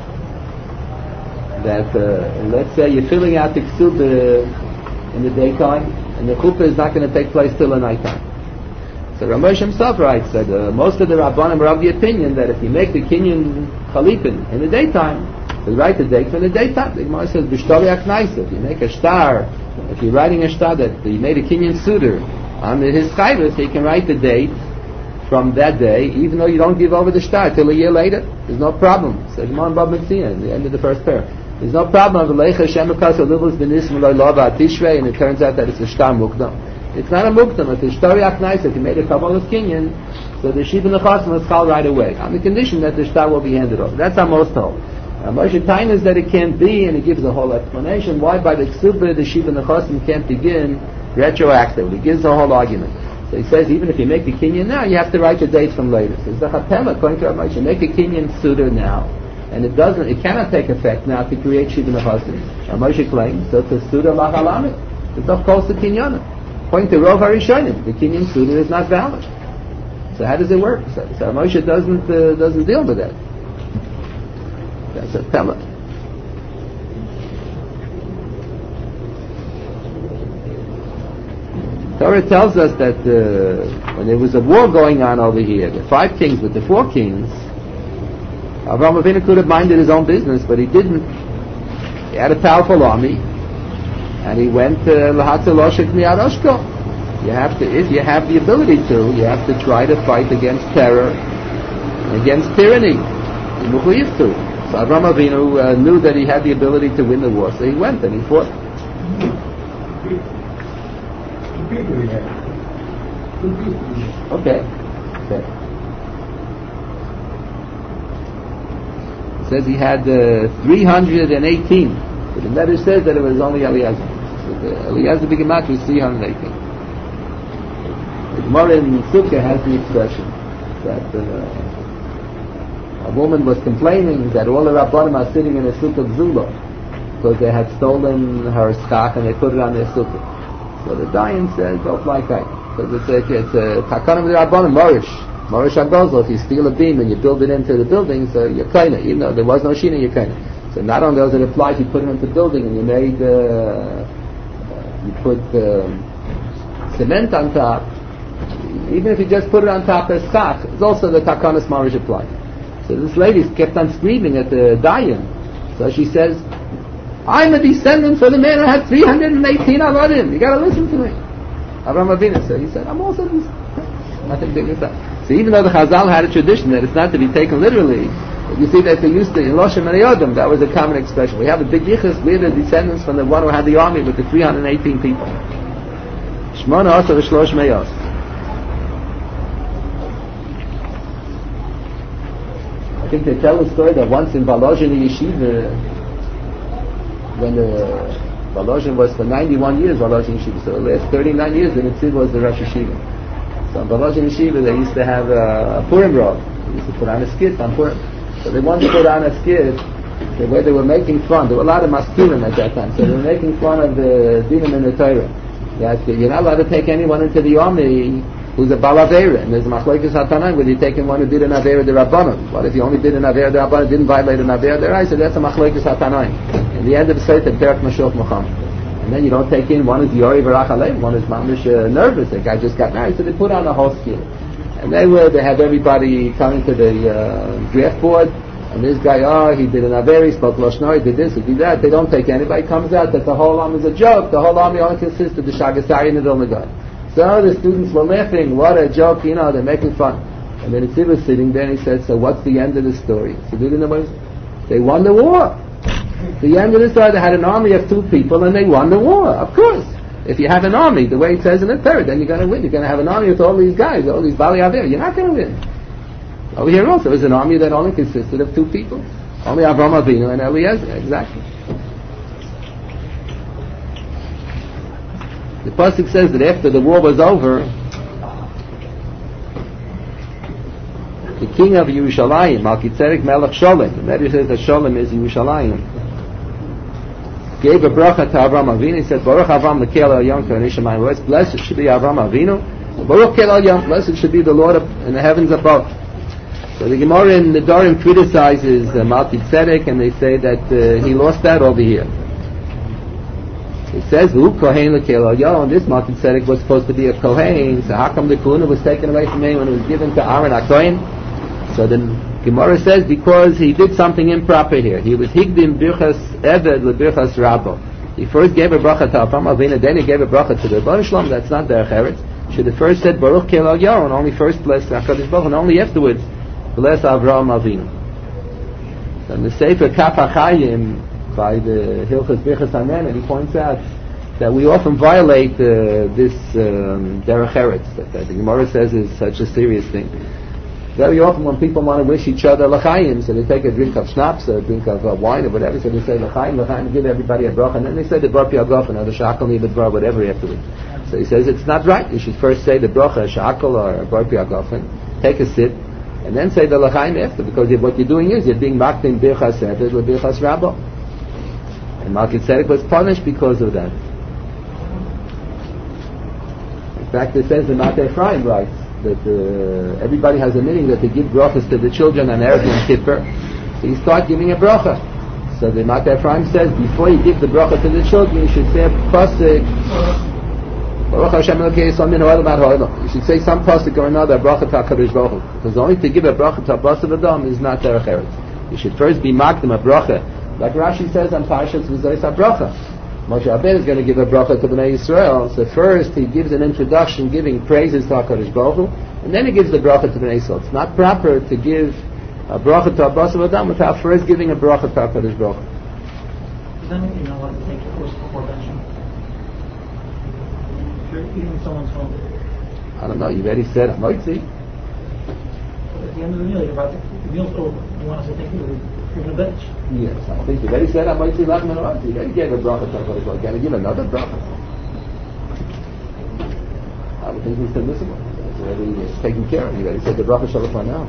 that uh, let's say you're filling out the ksuba in the daytime and the chuppah is not going to take place till the nighttime. So Ramosh himself writes that uh, most of the Rabbanim are of the opinion that if you make the kinyan chalipin in the daytime, they write the date in the daytime. The Gemara says b'shtori aknaisa. If you make a star, if you're writing a star that you made a kinyan suder on his chayvus, he can write the date from that day, even though you don't give over the star till a year later. There's no problem. Says Gemara in Bab Metzia at the end of the first pair. There's no problem of Leicha Shem Akas Olivus Benism Loi Lova Tishrei, and it turns out that it's a Shtar Mukdam. It's not a Mukdam, it's a Shtar Yaknais. If you made a Kabbalah Kinyan, so the Shiva Nechasim is called right away, on the condition that the Shtar will be handed over. That's how most hold. Uh, Moshe Tain is that it can't be, and he gives a whole explanation why by the Ksubah the Shiva Nechasim can't begin retroactively. He gives a whole argument. So he says even if you make the Kinyan now, you have to write the date from later. So it's the Chapela, according to Moshe, make a Kinyan Suda now. And it doesn't, it cannot take effect now to create Shiva Nechasim. Now Moshe claims, so to Suda Lachalamit, it's of course the Kinyana. According to Rov HaRishonim, the Kinyan Suda is not valid. So how does it work? So, so Moshe doesn't, uh, doesn't deal with that. That's a Pella. Torah tells us that uh, when there was a war going on over here, the five kings with the four kings, Avraham Avinu could have minded his own business, but he didn't. He had a powerful army, and he went to Lahatzaloshik Mi'aroshko. You have to, if you have the ability to, you have to try to fight against terror, against tyranny. You mechuyev to. So Avraham Avinu uh, knew that he had the ability to win the war, so he went and he fought. Okay. Okay. It says he had uh, three hundred eighteen. But the letter says that it was only Eliezer. So the Eliezer Bigamat was three hundred eighteen. The Gemara in Sukkah has the expression that uh, a woman was complaining that all the Rabbanim are sitting in a Sukkah Zula because they had stolen her skach and they put it on their Sukkah. So the Dayan says, don't like that. Because it's a, it's a Takanim of the Rabbanim, Morish. Morish HaGozel, if you steal a beam and you build it into the building, so you're kaina, even though there was no shina, you're kaina. So not only does it apply if you put it into the building and you made, uh, you put um, cement on top, even if you just put it on top as schach, it's also the Takanas Morish applied. So this lady kept on screaming at the Dayan. So she says, I'm a descendant for the man who had three hundred eighteen avadim. You got to listen to me. Avraham Avinu said, he said, I'm also this. Nothing big as that. So even though the Chazal had a tradition that it's not to be taken literally, You see that they used to, in Loshem Yodim, that was a common expression. We have a big yichus, we're the descendants from the one who had the army with the three hundred eighteen people. Shmona Asa V'Shlosh Meyos. I think they tell the story that once in Volozhin Yeshiva, when the Volozhin was for ninety-one years, Volozhin Yeshiva, so the last thirty-nine years, the Netziv was the Rosh Yeshiva. So in Volozhin Yeshiva, they used to have a, a Purim Rav. They used to put on a skit on Purim. So they wanted to put on a skit the way they were making fun. There were a lot of maskilim at that time, so they were making fun of the dinim in the Torah. That you're not allowed to take anyone into the army who's a balavera, and there's machlokes hatanai whether you're taking one who did an avera de rabbanon. What if you only did an avera de rabbanon, didn't violate an avera de rai? So that's a machlokes hatanai. In the end of the Seder, Derek Mashiach Muhammad. And then you don't take in one is Yori Barachalei, one is mamish uh, nervous. The guy just got married, so they put on a whole skit. And they were, they had everybody coming to the uh, draft board, and this guy, oh, he did an averi, spoke Lashon, he did this, he did that. They don't take anybody. Comes out that the whole army is a joke. The whole army only consists of the Shagasari and the Vilna Gaon. So the students were laughing, what a joke, you know, they're making fun. And then Netziv was sitting there and he said, so what's the end of the story? So do you know what it is? They won the war. The end of the story, they had an army of two people and they won the war, of course. If you have an army, the way it says in the Torah, then you're going to win. You're going to have an army with all these guys, all these Bali Aver. You're not going to win. Over here also is an army that only consisted of two people. Only Avram Avinu and Eliezer, exactly. The pasuk says that after the war was over, the king of Yerushalayim, Malkitzedek Melech Sholem, and that says that Sholem is Yerushalayim, gave a bracha to Avram Avinu. He said, Baruch Avram Lekel El Yom Karnei Shamayim. Blessed should be Avram Avinu. Baruch Kel El Yom. Blessed should be the Lord in the heavens above. So the Gemara in the Dorim criticizes uh, Malkitzedek, and they say that uh, he lost that over here. It says, V'hu Kohen Lekel El Yom. This Malkitzedek was supposed to be a Kohen. So how come the Kuna was taken away from him when it was given to Aaron HaKohen? So the Gemara says because he did something improper here. He was higdim birchas eved lebirchas rabbo. He first gave a bracha to Avram Avinu, then he gave a bracha to the Rebbeinu Shalom. That's not derech eretz. Should have first said Baruch Kel El Yom, and only first bless Hakadosh Baruch, and only afterwards bless Avram Avinu. And the Sefer Kaf HaChaim by the Hilchos Birchas Hanen, and he points out that we often violate uh, this um, derech eretz that, that the Gemara says is such a serious thing. Very often when people want to wish each other l'chaim, so they take a drink of schnapps or a drink of uh, wine or whatever, so they say l'chaim, l'chaim, give everybody a bracha, and then they say the bar piagofen or the shakal nibadvar, whatever afterwards. So he says it's not right. You should first say the bracha, shakal or bar piagofen, take a sip, and then say the l'chaim after, because what you're doing is you're being makdim birchas eved with birchas rabbo. And Malkitzedek was punished because of that. In fact, it says the Matei Ephraim writes that uh, everybody has a meaning that they give brachas to the children on Erev Yom Kippur. So you start giving a bracha. So the Matei Ephraim says before you give the bracha to the children, you should say a pasuk. Baruch Hashem Elokei Yisrael Min Ha'olam Ad Ha'olam. You should say some pasuk or another, a bracha to HaKadosh Baruch Hu. Because only to give a bracha to a Basav Adam is not derech eretz. You should first be makdim a bracha, like Rashi says on Parshas V'Zois HaBracha. Moshe Rabbeinu is going to give a bracha to Bnei Yisrael. So first he gives an introduction giving praises to HaKadosh Baruch Hu, and then he gives the bracha to Bnei Yisrael. It's not proper to give a bracha to a Basav Adam without first giving a bracha to HaKadosh Baruch Hu. Does that mean you're not allowed to take the course before benching? If you're eating someone's home. I don't know, you already said I might see. But at the end of the meal, you're about to, the meal's over. You want us to take it, you're going to bench. Yes, I think you already said I might see Lachman Arati. You already gave a bracha to HaKadosh Baruch Hu. Can I give another bracha? I would think it's permissible. It's already it's taken care of. You already said the bracha shalom now.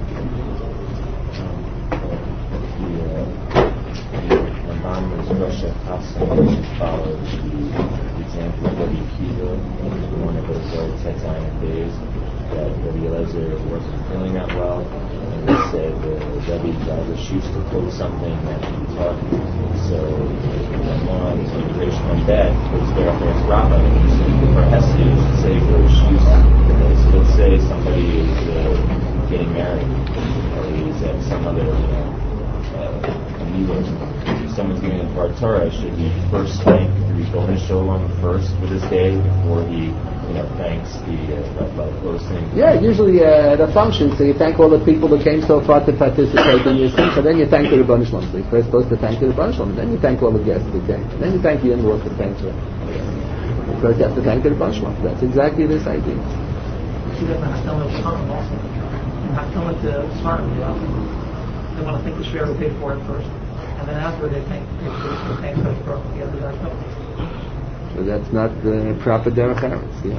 Ramban's Rosh Hashanah followed the example of Rabbi Akiva, one of those old Tzitzayin days, that Rabbi Eliezer wasn't feeling that well, and they said uh, Rabbi Eliezer used to quote something that he taught. So Ramban was in the Reish on bed, was there for his rabbi, and he said for Hesi, you should say for Shus. So let's say somebody is uh, getting married, or he's at some other, you know, uh, amigo. Someone's giving a Dvar Torah, should he first thank the Ribono Shalom first for this day before he you know, thanks be uh, about those things? Yeah, usually uh, at a function, so you thank all the people that came so far to participate in your simcha, then you thank the Rebbeinu Shalom. So you're first supposed to thank the Rebbeinu Shalom, and then you thank all the guests that came. And then you thank the in-laws that came to it. First you have to thank the Rebbeinu Shalom. That's exactly this idea. See that in Hakdama to Svarim also. In Hakdama to Svarim, you know, they want to thank the Shver who paid for it first, and then after they thank the Shver who thank the Shver who paid for it. So that's not the proper derech eretz, yeah.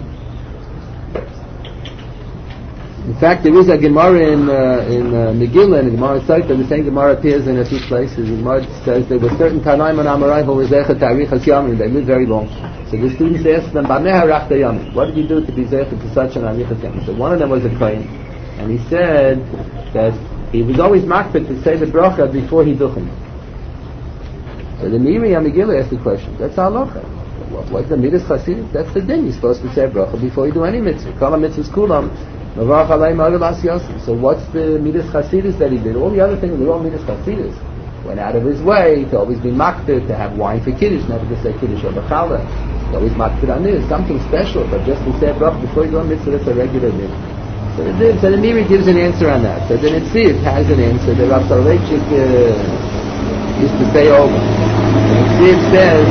In fact, there is a Gemara in uh, in uh, Megillah, and the Gemara Sotah, the same Gemara appears in a few places. The Gemara says there were certain Tanaim and Amoraim who were Zeichet Tarichas Yamin, they lived very long. So the students asked them, Bameh Harachta Yamin, what did you do to be Zeichet to such an Arichas Yamin? So one of them was a Kohen, and he said that he was always makpid to say the bracha before he duchen. So the Miriam Megillah asked the question, that's halacha. What, what's the midas chasidus? That's the din. You're supposed to say bracha before you do any mitzvah. Kol mitzvahs kulam. So what's the midas chasidus that he did? All the other things, they're all midas chasidus. Went out of his way to always be makpid, to have wine for kiddush, never to say kiddush or b'chala. He always makpid on this, something special, but just to say bracha before you do a mitzvah, that's a regular din. So the, so the Miri gives an answer on that. So the Netziv has an answer that Rav Soloveitchik uh, used to say over. The Netziv says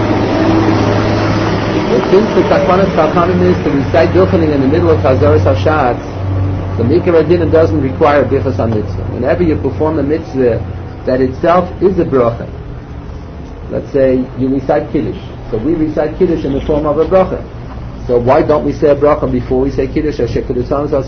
that since the Takvanas Chachamim is to recite duchening in the middle of Chazaras HaShatz, the Mikra Adina doesn't require Bichas HaMitzvah. Whenever you perform a mitzvah that itself is a bracha, let's say you recite Kiddush. So we recite Kiddush in the form of a bracha. So why don't we say a bracha before we say Kiddush? And then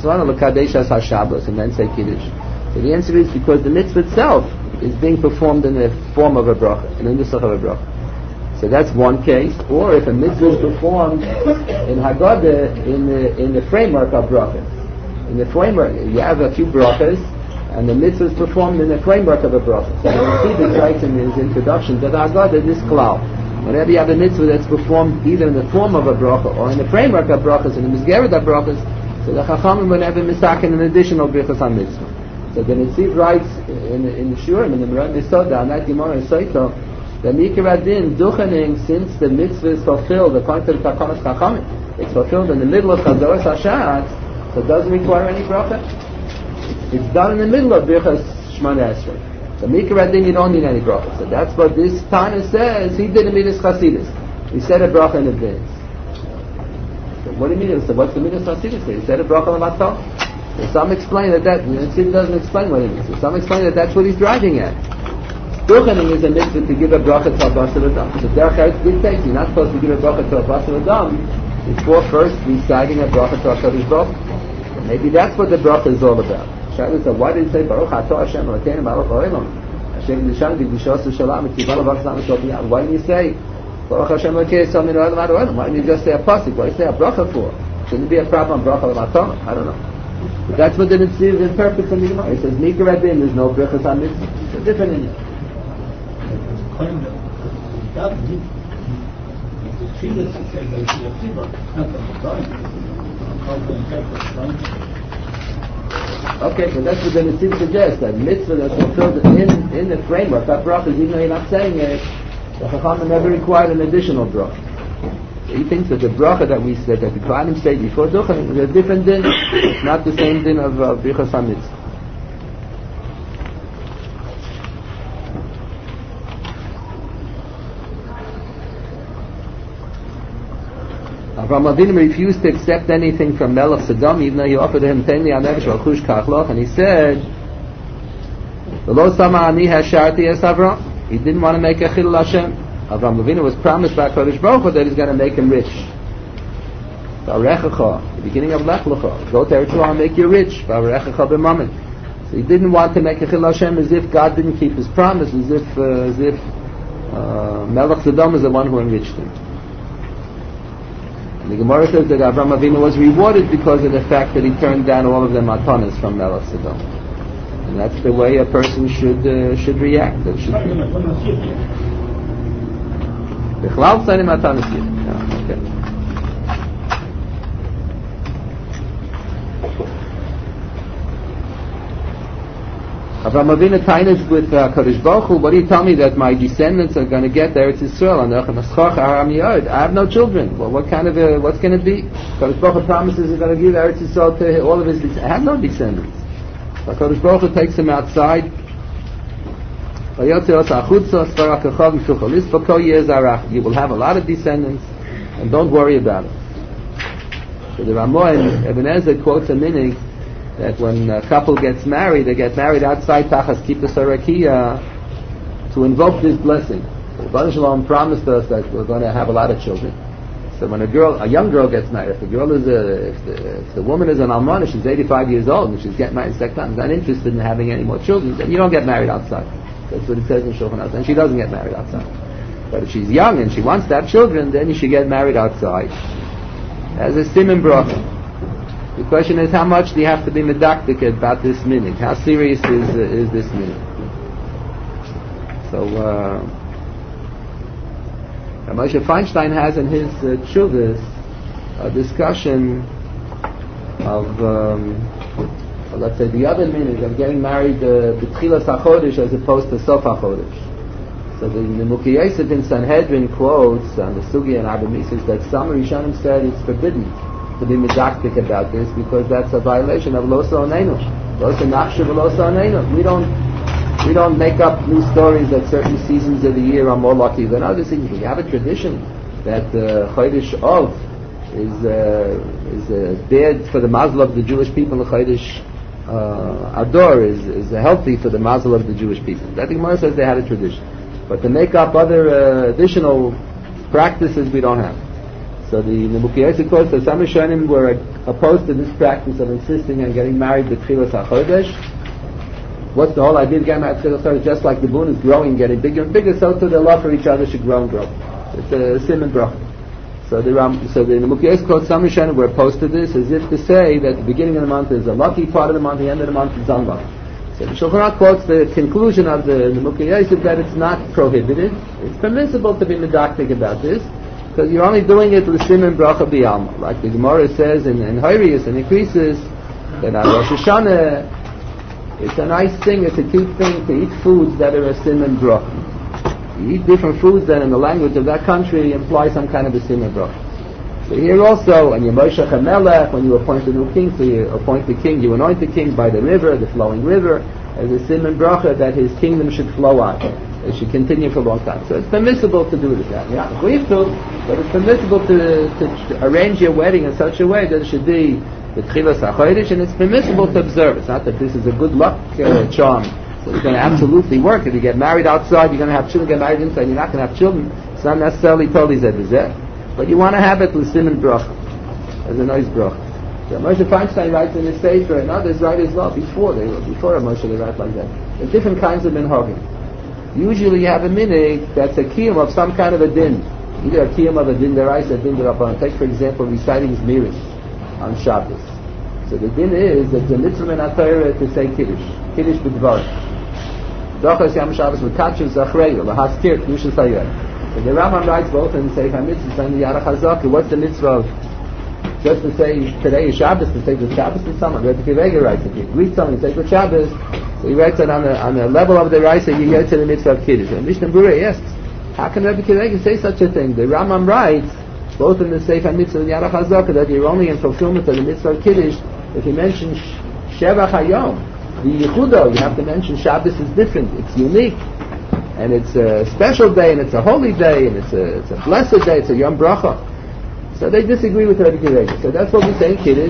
say Kiddush. So the answer is because the mitzvah itself is being performed in the form of a bracha, in the nusach of a bracha. So that's one case. Or if a mitzvah is performed in Haggadah in the in the framework of brachas, in the framework you have a few brachas, and the mitzvah is performed in the framework of a bracha. So the Tziddik writes in his introduction to the Haggadah this klal. Whenever you have a mitzvah that's performed either in the form of a bracha or in the framework of brachas, in the Mizgeret of brachas, so the Chachamim will never misaken an additional brichas on mitzvah. So the Netziv writes in, in the Shurim, in the Merab Yisoda, on that Gemara in Soito, the Mikra Adin, duchening, since the mitzvah is fulfilled according to the Takanas Chachamim, it's fulfilled in the middle of Chazaras HaShatz, so it doesn't require any bracha. It's done in the middle of Birchas Shemona Esrei. The Mikra Adin, you don't need any bracha. So that's what this Tana says. He did a midas chasidus. He said a bracha in advance. So what do you mean? So what's the midas chasidus? He said a bracha levatol. So some explain that that. The Tziddik doesn't explain what it means. So some explain that that's what he's driving at. Duchening is a mitzvah to give a bracha to a basar adam. So Derech Eretz dictates you're not supposed to give a bracha to a basar adam before first reciting a bracha to a Kadosh Baruch Hu. So maybe that's what the bracha is all about. So why did he say Baruch Atah Hashem Elokeinu Melech Haolam Hashem Kedushan V'Kedushaso Shalom V'Tzivanu V'Chesed V'Shalom? Why didn't you say Baruch Hashem Elokeinu Yisrael Min Olam Ad Olam? Why didn't you just say a pasuk? Why did you say a bracha for? Shouldn't it be a problem bracha l'matana? I don't know. But that's what the Netziv interprets in the Gemara. He says Mikra Adin, there's no brachas on mitzvah. It's a different in it. Okay, but that's what the Netziv suggests, that mitzvah that's fulfilled in, in the framework, that bracha, even though you're not saying it, the Chachamim never required an additional bracha. So he thinks that the bracha that we said, that the Kohanim say before duchen, is a different din, it's not the same din of uh, Birchas HaMitzvah. Avraham Avinu refused to accept anything from Melech Sodom, even though he offered him Tenli Anevish Valchush Kachloch, and he said, "V'lo sama ani hasharti es Avram." He didn't want to make a chilul Hashem. Avraham Avinu was promised by Kodesh Baruch Hu that he's going to make him rich. V'arechecha, the beginning of Lech Lecha, go to Eretz Yisrael and make you rich. V'arechecha b'mammon. So he didn't want to make a chilul Hashem as if God didn't keep his promise, as if uh, as if uh, Melech Sodom is the one who enriched him. The Gemara says that Avraham Avinu was rewarded because of the fact that he turned down all of the matanas from Melech Sodom, and that's the way a person should uh, should react. That should be. Bichlal tzani matanas yid. Okay. Avram Avinu tainas with uh, Kodesh Baruch Hu, what do you tell me that my descendants are going to get there? It's Israel. I have no children. Well, what kind of a, what's going to be? Kodesh Baruch Hu promises he's going to give Eretz Yisrael to all of his descendants. I have no descendants. But Kodesh Baruch Hu takes him outside. You will have a lot of descendants, and don't worry about it. So the Ramah and Ibn Ezra quotes a minig that when a couple gets married, they get married outside Tachas Kippus HaRakiya to invoke this blessing. The Baruch Shalom promised us that we're going to have a lot of children. So when a girl, a young girl gets married, if the girl is a, if the, if the woman is an almana, she's eighty-five years old, and she's getting married second time, not interested in having any more children, then you don't get married outside. That's what it says in Shulchan Aruch. And she doesn't get married outside. But if she's young and she wants to have children, then you should get married outside as a siman bracha. The question is, how much do you have to be medactic about this minig? How serious is uh, is this minig? So, uh, Moshe Feinstein has in his uh, tshuvas a discussion of, um, well, let's say, the other minig of getting married b'tchilas uh, hachodesh as opposed to sof hachodesh. So the Nimukei Yosef in Sanhedrin quotes on the Sugi and Abba Mises that some Rishonim said it's forbidden to be medactic about this because that's a violation of Lo Sonenu. Lo Sonachshu Lo Sonenu. We don't we don't make up new stories that certain seasons of the year are more lucky than other seasons. We have a tradition that uh, Chodesh Av is uh, is uh, bad for the mazel of the Jewish people. The Chodesh uh, Ador is is uh, healthy for the mazel of the Jewish people. That the Gemara says they had a tradition, but to make up other uh, additional practices we don't have. So the Nimukei Yosef quotes that some Rishonim were opposed to this practice of insisting on getting married b'tchilas hachodesh. What's the whole idea of getting married b'tchilas hachodesh? Just like the boon is growing, getting bigger and bigger, so too their love for each other should grow and grow. It's a siman bracha. So the Ram, so the Nimukei Yosef quotes some Rishonim were opposed to this, as if to say that the beginning of the month is a lucky part of the month, the end of the month is unlucky. So the Shulchan Aruch quotes the conclusion of the Nimukei Yosef that it's not prohibited, it's permissible to be medactic about this, because you're only doing it l'siman bracha b'yalma. Like the Gemara says in, in Horius and increases that on Rosh Hashanah, it's a nice thing, it's a cute thing to eat foods that are a siman bracha. You eat different foods that in the language of that country imply some kind of a siman bracha. So here also, and you Moshe HaMelech, when you appoint a new king, so you appoint the king, you anoint the king by the river, the flowing river, as a siman bracha that his kingdom should flow out. It should continue for a long time. So it's permissible to do this. Yeah, but it's permissible to, to arrange your wedding in such a way that it should be the tchilas hachodesh, and it's permissible to observe. It's not that this is a good luck uh, charm. So it's going to absolutely work. If you get married outside, you're going to have children. Get married inside, you're not going to have children. It's not necessarily totally zeh, but you want to have it l'siman bracha, as a nice bracha. So Moshe Feinstein writes in his Sefer, and others write as well. Before they before Moshe they write like that. There's different kinds of minhagim. Usually you have a minig that's a kiyum of some kind of a din. Either a kiyum of a din deraisa, a din derabbanan. Take for example reciting Zmiris on Shabbos. So the din is that the mitzvah min HaTorah to say Kiddush. Kiddush b'dvar. Dochas Yom Shabbos v'katchiv zachrei, l'haskir k'dushas hayeh. So the Rambam writes both in the Sefer HaMitzvah and the Yarach HaZakah. What's the mitzvah of just to say today is Shabbos, to say good Shabbos to someone? Rebbe Kivega writes it. You greet someone, you say good Shabbos. So he writes it on the, on the level of the Raisa, you get to the mitzvah of Kiddush. And Mishnah Berurah asks, how can Rebbe Kivega say such a thing? The Rambam writes, both in the Sefer HaMitzvah and Yarach HaZakah, that you're only in fulfillment of the mitzvah of Kiddush if you mention Shevach Hayom, the Yechudo. You have to mention Shabbos is different, it's unique, and it's a special day, and it's a holy day, and it's a, it's a blessed day, it's a Yom Bracha. So they disagree with Rebbe Kivega. So that's what we say in Kiddush.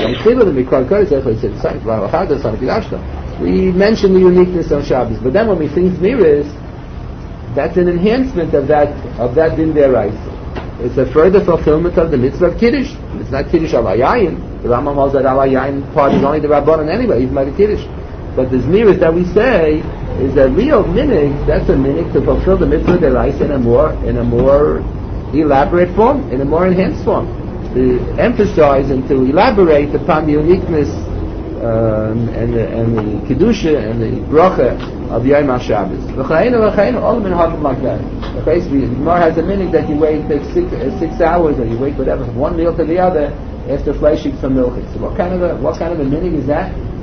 We mention the uniqueness of Shabbos, but then when we sing Zmiris, that's an enhancement of that of that din deraisa. It's a further fulfillment of the mitzvah of Kiddush. It's not Kiddush al Hayayin. The Rambam holds that al Hayayin part is only the Rabbanan anyway, even by the Kiddush. But the Zmiris that we say is a real minig. That's a minig to fulfill the mitzvah deraisa in a more in a more elaborate form, in a more enhanced form, to emphasize and to elaborate upon the uniqueness um, and, the, and the kedusha and the bracha of Yom HaShabbos. V'chainu v'chainu, all the minhagim like that. Basically, the Gemara has a minhag that you wait takes six, uh, six hours, or you wait whatever from one meal to the other after fleshing some milk. So what kind of a what kind of a minhag is that?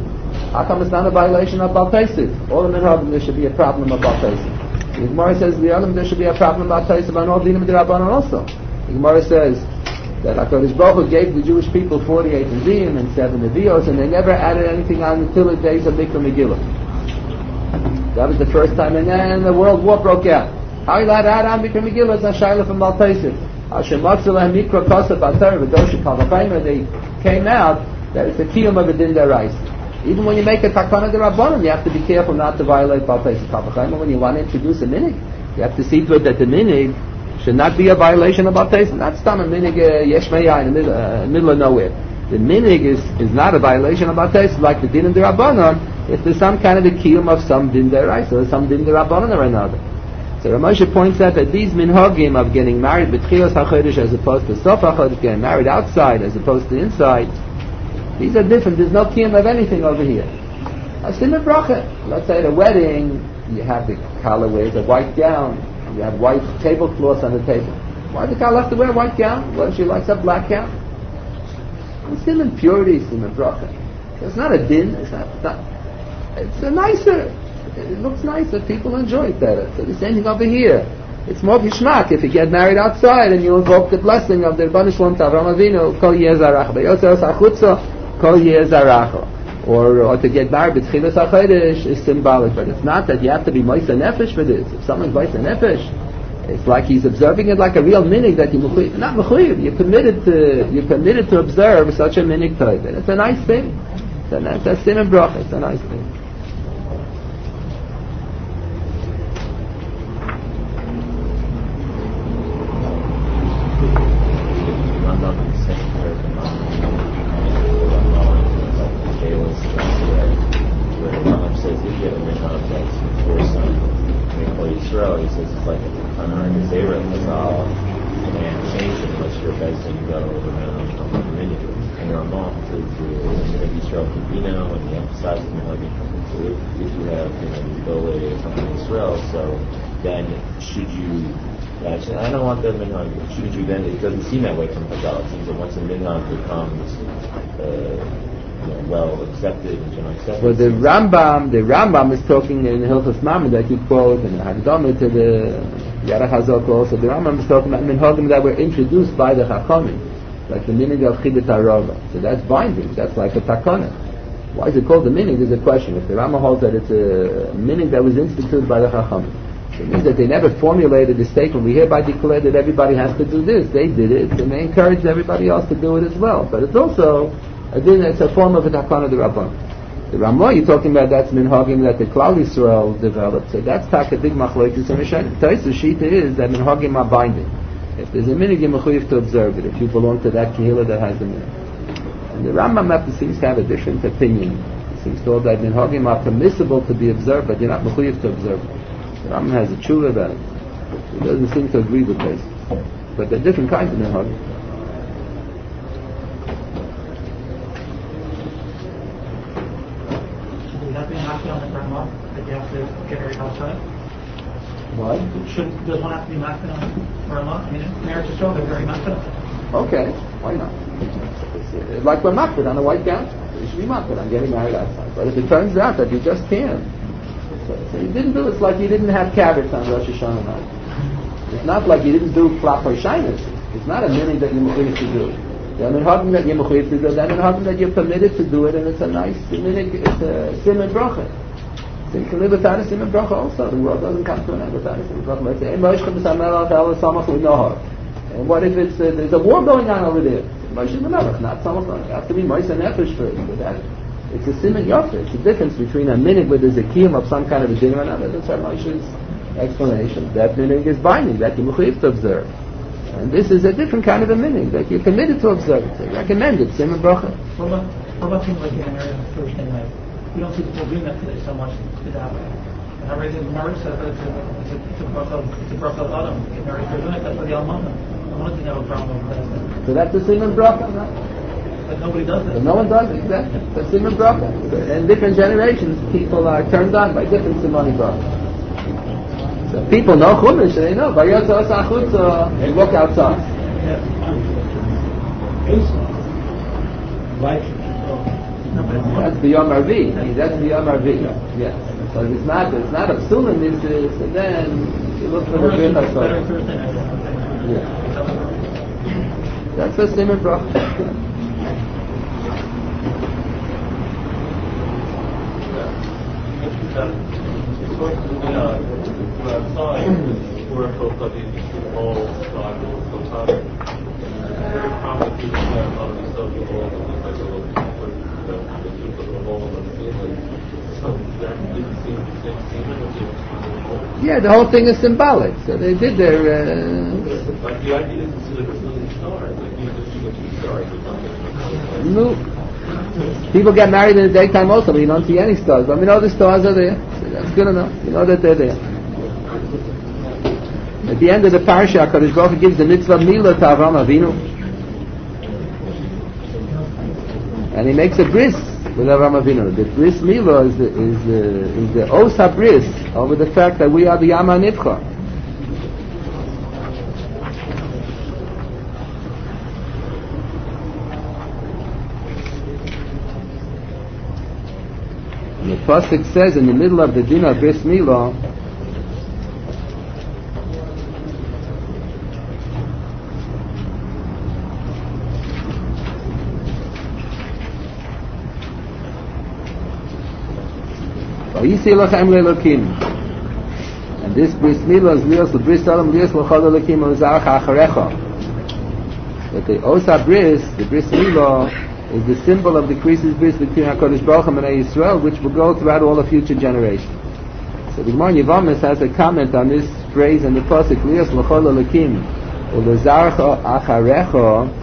How come it's not a violation of Baal Pesach? All the minhagim there should be a problem of Baal Pesach. The Gemara says the Olam there should be a problem about Pesach and all dinim d'Rabbanan also. The Gemara says that HaKadosh Baruch Hu gave the Jewish people forty-eight Nevi'im and seven Nevi'os, and they never added anything on until the days of Mikra Megillah. That was the first time, and then the world war broke out. How are you allowed to add on Mikra Megillah? It's not Shaila from Baal Pesach. Hashem Matzah Mikra Kosa Batar V'Doshi Kalvachayim, they came out that it's a kiyum of a din deraisa. Even when you make a takana d'Rabbanan, you have to be careful not to violate Baal Pesach Kalvachayim. When you want to introduce a minig, you have to see to it that the minig should not be a violation of Baal Pesach. Not stam a minig yesh meya in the middle, uh, middle of nowhere. The minig is, is not a violation of Baal Pesach like the din in d'Rabbanan if there's some kind of a kiyum of some din deraisa or some din d'Rabbanan or another. So Ramosha points out that these minhagim of getting married b'tchilas hachodesh as opposed to sof hachodesh, getting married outside as opposed to inside, these are different. There's no kiyum of anything over here. A simon bracha. Let's say at a wedding, you have the kala wears a white gown, you have white tablecloths on the table. Why does the kala have to wear a white gown? Well, she likes a black gown. It's simon purity, simon bracha. So it's not a din. It's not. It's, not, it's a nicer. It looks nicer. People enjoy it better. So the same thing over here. It's more gishmak if you get married outside and you invoke the blessing of the Rebbeinu Shalom to Avraham Avinu, Kol Yeh Zarach, B'Yotzer Sachutza, Kol Yeh Zarach. Or, or to get married b'tchilas hachodesh is symbolic, but it's not that you have to be moisa nefesh for this. If someone's moisa nefesh, it's like he's observing it like a real minig that you not mechuyev. You're committed to you're committed to observe such a minig type, and it's a nice thing. It's a nice a sin and bracha. It's a nice thing. He says it's like a Zera Chazal and change it unless your bezin go around from the minute. And Ramah says the Israel Kibino and he emphasizes the minhagim. So if, if you have, you know, you go away or something in Israel, so then should you actually, I don't want the minhag, should you then, it doesn't seem that way from Chazal. It seems that once a minhag becomes uh, You know, well accepted and generally accepted. Well, the Rambam, the Rambam is talking in Hilchos Mammon that you quote, and Hagdama to the Yarach Hazok also. The Rambam is talking about minhagim that were introduced by the Chachamim, like the minig of Chibit Harova. So that's binding. That's like a takana. Why is it called the minig? Is a question. If the Rambam holds that it's a minig that was instituted by the Chachamim, it means that they never formulated the statement. We hereby declare that everybody has to do this. They did it, and they encouraged everybody else to do it as well. But it's also it's a form of a takana d'Rabbanan. The Ramah you're talking about, that's minhagim that the Klal Yisrael developed. So that's tak a big machlokes and Rishonim. Taisa Shita is that minhagim are binding. If there's a minig, you're mechuyev to observe it. If you belong to that kehillah that has the minig. And the Rambam seems to have a different opinion. He seems to hold that minhagim are permissible to be observed, but you're not mechuyev to observe it. The Rambam has a tshuva about it. He doesn't seem to agree with this. But there are different kinds of minhagim. That you have to get married outside? What? Should, does one have to be masculine for a month? I mean, marriage is so very masculine. Okay, why not? It's like we're makbid on a white gown. You should be makbid on getting married outside. But if it turns out that you just can't, so, so you didn't do it, it's like you didn't have carrots on Rosh Hashanah night. It's not like you didn't do flapper shyness. It's not a minute that you're mechuyev to do. Then in Hagen that you're mechuyev to do, then in Hagen that you're permitted to do it, and it's a nice minute, it's a sim and bracha. So you can live without a sim and bracha also. The world doesn't come to an end without a sim and bracha. Let's say, and what if it's uh, there's a war going on over there? Moshe Melech, not samach. You have to be Moshe Nefesh for, for that. It's a sim and yofer. It's a difference between a minute where there's a kiyum of some kind of a din and another. That's Moshe's explanation. That minute is binding. That you mechuyev to observe. And this is a different kind of a minute that you're committed to observe it. So you recommend it, sim and bracha. What about, what about things like getting married on Thursday night? We don't see people doing that today so much to that way. And I read in marriage says that it's a, it's a, it's a bracha, it's a bracha of Adam. Get married Thursday night, that's for the Almana. I want to have a problem with that. So that's the sim and bracha, no? But nobody does it. But no one does it, exactly. The sim and bracha. In different generations, people are turned on by different simoni bracha. So people know Chumash, they know. Vayotza Sachutza, they walk outside. Like No, but it's That's B'Yom Arvi. I mean, that's B'Yom Arvi. Yes. So it's not, it's not a psulim mitzvahs, and then you look for the B'Yom better Arvi. Thursday night. Yeah. That's a Simon Bracha. It's going to be outside where a Kohanim all God will Kohanim. Very common people have a lot of these social walls and things like a little the the two of the wall and the ceiling. So that didn't seem the same season as the Yeah, the whole thing is symbolic. So they did their. Uh, Like the idea is to see like a million stars, like you just see a few stars or something. no. People get married in the daytime also, but you don't see any stars. But we know the stars are there. So that's good enough. You know that they're there. At the end of the parasha, HaKadosh Baruch Hu gives the mitzvah Milah to Avraham Avinu. And he makes a bris with Avraham Avinu. The bris Milah is the, is the, is the Osa bris over the fact that we are the Yama Nivcha. And the pasuk says in the middle of the din of bris Milah, and this bris milah is lios l'bris olam lios l'chol elokim u'zarach acharecha. But the osa bris, the bris milah, is the symbol of the krisis bris between HaKadosh Baruch Hu and Yisrael, which will go throughout all the future generations. So the Gemara Yevamos has a comment on this phrase in the pasuk lios l'chol elokim u'zarach acharecha,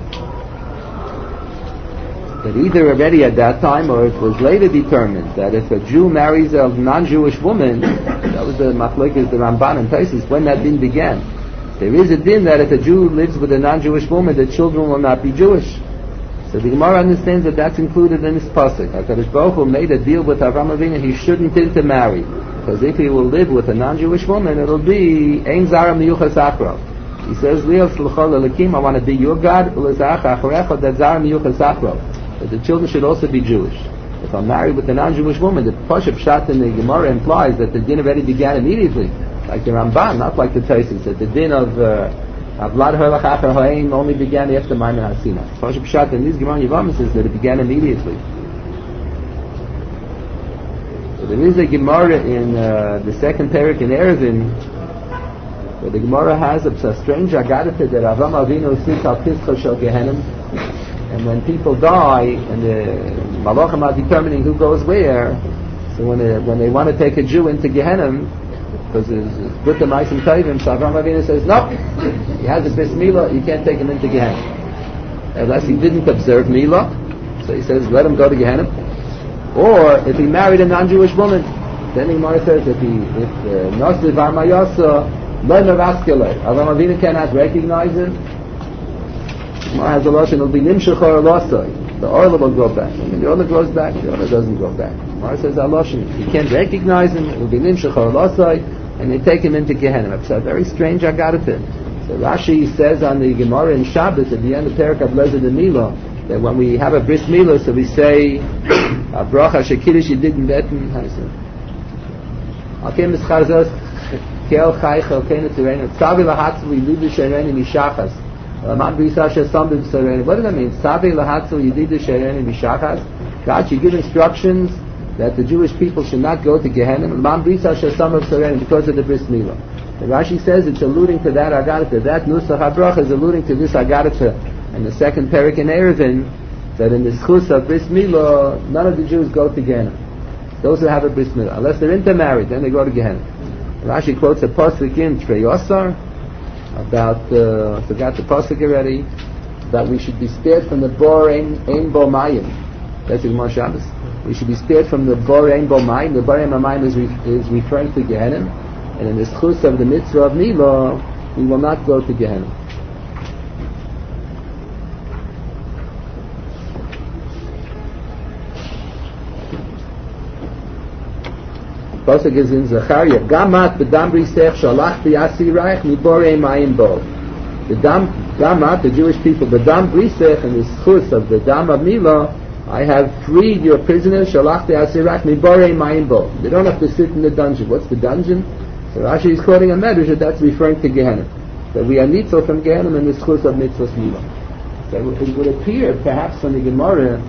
that either already at that time or it was later determined that if a Jew marries a non-Jewish woman, that was the machlokes, the Ramban and Taisus, when that din began. There is a din that if a Jew lives with a non-Jewish woman, the children will not be Jewish. So the Gemara understands that that's included in this pasuk. HaKadosh Baruch Hu made a deal with Avraham Avinu, he shouldn't intermarry, because if he will live with a non-Jewish woman, it'll be Ein Zara Miyuchas Achro. He says, Lios L'chol Elokim, I want to be your God, U'lezarach Acharecha, that Zara Miyuchas Achro. But the children should also be Jewish. If I'm married with a non-Jewish woman, the Pashup Pshat in the Gemara implies that the din already began immediately, like the Ramban, not like the Taisus, that the din of Avlad Harlach Acher Ha'im only began after Maimon HaSina. Pashup Pshat in these Gemara Yevamos says that it began immediately. So there is a Gemara in uh, the second parak in Erevin, where the Gemara has a, a strange Agadah that Avraham Avinu sits al Pischa Shel Gehenim. And when people die, and the Malachim are determining who goes where, so when they, when they want to take a Jew into Gehenna, because it's good to Ma'asim Tovim, so Avraham Avinu says, no, he has a bris milah, you can't take him into Gehenna. Unless he didn't observe milah, so he says, let him go to Gehenna. Or, if he married a non-Jewish woman, then the Gemara says, if he, if Nasi Varmayasa, Lo Navaskele, Avraham Avinu cannot recognize him, has a lotion, it'll be nimshach or losai. The oil will go back. And when the oil goes back, the oil doesn't go back. Mara says aloshim. You can't recognize him, it will be nimshach or losai, and they take him into Gehenna. It's a very strange agadah. So Rashi says on the Gemara in Shabbos at the end of Perek Ablezer de Milo that when we have a bris milah, so we say a bracha shekiddush yidin beten. How do you say? Okay, mischazos kel chai chelkeinu tzirenu tzavi lahatzu yilidu shereni mishachas. What does that mean? God should give instructions that the Jewish people should not go to Gehenna because of the bris milah. And Rashi says it's alluding to that Agadah. That Nusach HaBracha is alluding to this Agadah. And the second parak in Erevin, that in the schus of bris milah, none of the Jews go to Gehenna. Those who have a bris milah, unless they're intermarried, then they go to Gehenna. Rashi quotes a pasuk in Treyosar about, uh, I forgot the pasuk already, that we should be spared from the bor ein bo mayim. That's in Gemara Shabbos. We should be spared from the bor ein bo mayim. The bor ein bo mayim is, re- is referring to Gehenna, and in the schus of the mitzvah of Milah, we will not go to Gehenna. Pasuk is in Zechariah. Gamat b'dam brisech shalach b'yasirayich miborei mayim bo. The dam, Gamat, the Jewish people, b'dam brisech, and the schus of the dam of Milah, I have freed your prisoners, shalachti asirat miborei mayim bo. They don't have to sit in the dungeon. What's the dungeon? So Rashi is quoting a medrash that that's referring to Gehenna. That we are nitzel from Gehenna and the schus of mitzvos milah. So it would appear, perhaps from the Gemara,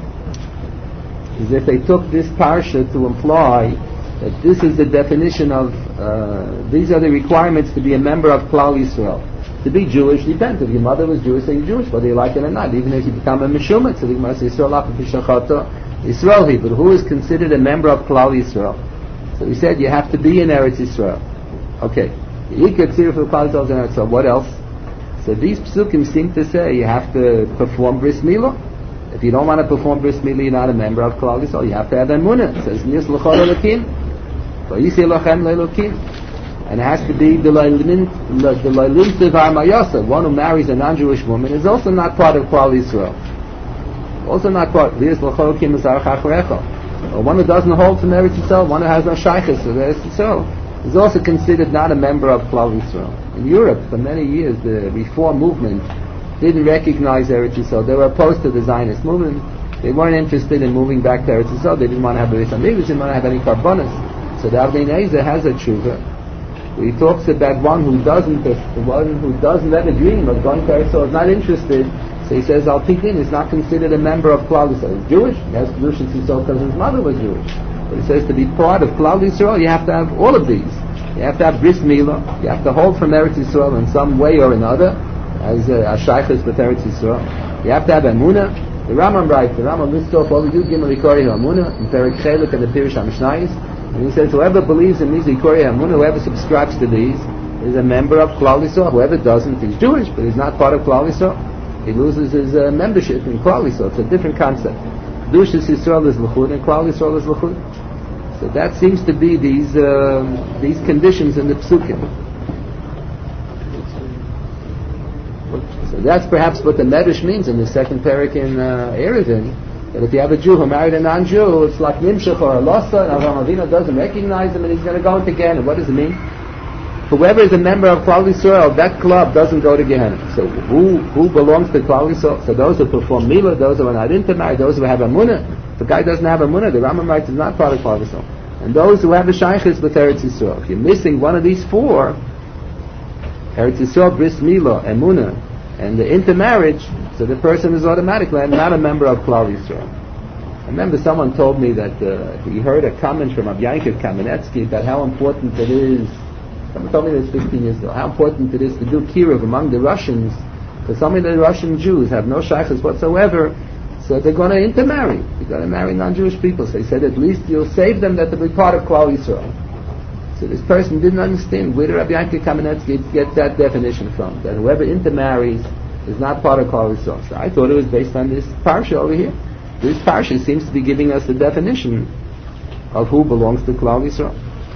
as if they took this parsha to imply that this is the definition of, uh, these are the requirements to be a member of Klal Yisrael. To be Jewish depends. If your mother was Jewish, then you're Jewish, whether you like it or not. Even if you become a Meshumet, so the Gemara says, Yisrael Yisrael, but who is considered a member of Klal Yisrael? So he said, you have to be in Eretz Yisrael. Okay. So what else? So these psukim seem to say you have to perform bris milah. If you don't want to perform bris milah, you're not a member of Klal Yisrael. You have to have emunah. It says nis l'chol elokim, v'yisi lochem le'elokim, and it has to be the lailin tevar mayasa. One who marries a non-Jewish woman is also not part of Klal Yisrael. Also not part. Nis l'chol elokim esar chachrecha. Or one who doesn't hold from Eretz Yisrael, one who has no shaychus of Eretz Yisrael, is also considered not a member of Klal Yisrael. In Europe, for many years, the Reform movement didn't recognize Eretz Yisrael. They were opposed to the Zionist movement. They weren't interested in moving back to Eretz Yisrael. They didn't want to have a Beis Hamikdash. They didn't want to have any karbonos. So the Avnei Nezer has a tshuva. He talks about one who doesn't, the one who doesn't ever dream of going to Eretz Yisrael, is not interested. So he says, Al Pidin is not considered a member of Klal Yisrael. He's Jewish. He has Kedusha Yisrael because his mother was Jewish. But he says to be part of Klal Yisrael, you have to have all of these. You have to have bris milah. You have to hold from Eretz Yisrael in some way or another, as a shaychus with Eretz Yisrael. You have to have emunah. The Rambam writes, the Rambam lists off all the Yud Gimel Ikori HaEmunah in Perek Chelik and the Pirish HaMishnayis, and he says whoever believes in these Ikori HaEmunah, whoever subscribes to these, is a member of Klal Yisrael. Whoever doesn't, he's Jewish, but he's not part of Klal Yisrael. He loses his uh, membership in Klal Yisrael. It's a different concept. Kedushas Yisrael is l'chud and Klal Yisrael is l'chud. So that seems to be these uh, these conditions in the psukim. So that's perhaps what the Medrash means in the second parak in uh, Eruvin, that if you have a Jew who married a non-Jew, it's like Nimshach or Alosa, and Avraham Avinu doesn't recognize him, and he's going to go into Gehenna. What does it mean? Whoever is a member of Klal Yisrael, that club doesn't go to Gehenna. So who who belongs to Klal Yisrael? So those who perform milah, those who are not intermarried, those who have emunah. If the guy doesn't have emunah, the Rambam writes is not part of Klal Yisrael. And those who have a shaychus with Eretz Yisrael. If you're missing one of these four, Eretz Yisrael, bris milah, emunah, and the intermarriage, so the person is automatically not a member of Klal Yisrael. I remember someone told me that uh, he heard a comment from Rabbi Yankov Kamenetsky about how important it is. Someone told me this fifteen years ago. How important it is to do kiruv among the Russians, because some of the Russian Jews have no shaychus whatsoever, so they're going to intermarry. They're going to marry non-Jewish people. So he said, at least you'll save them that they'll be part of Klal Yisrael. So this person didn't understand where did Rabbi Yankov Kamenetsky get that definition from, that whoever intermarries is not part of Klal Yisrael. So I thought it was based on this parsha over here. This parsha seems to be giving us the definition of who belongs to Klal Yisrael.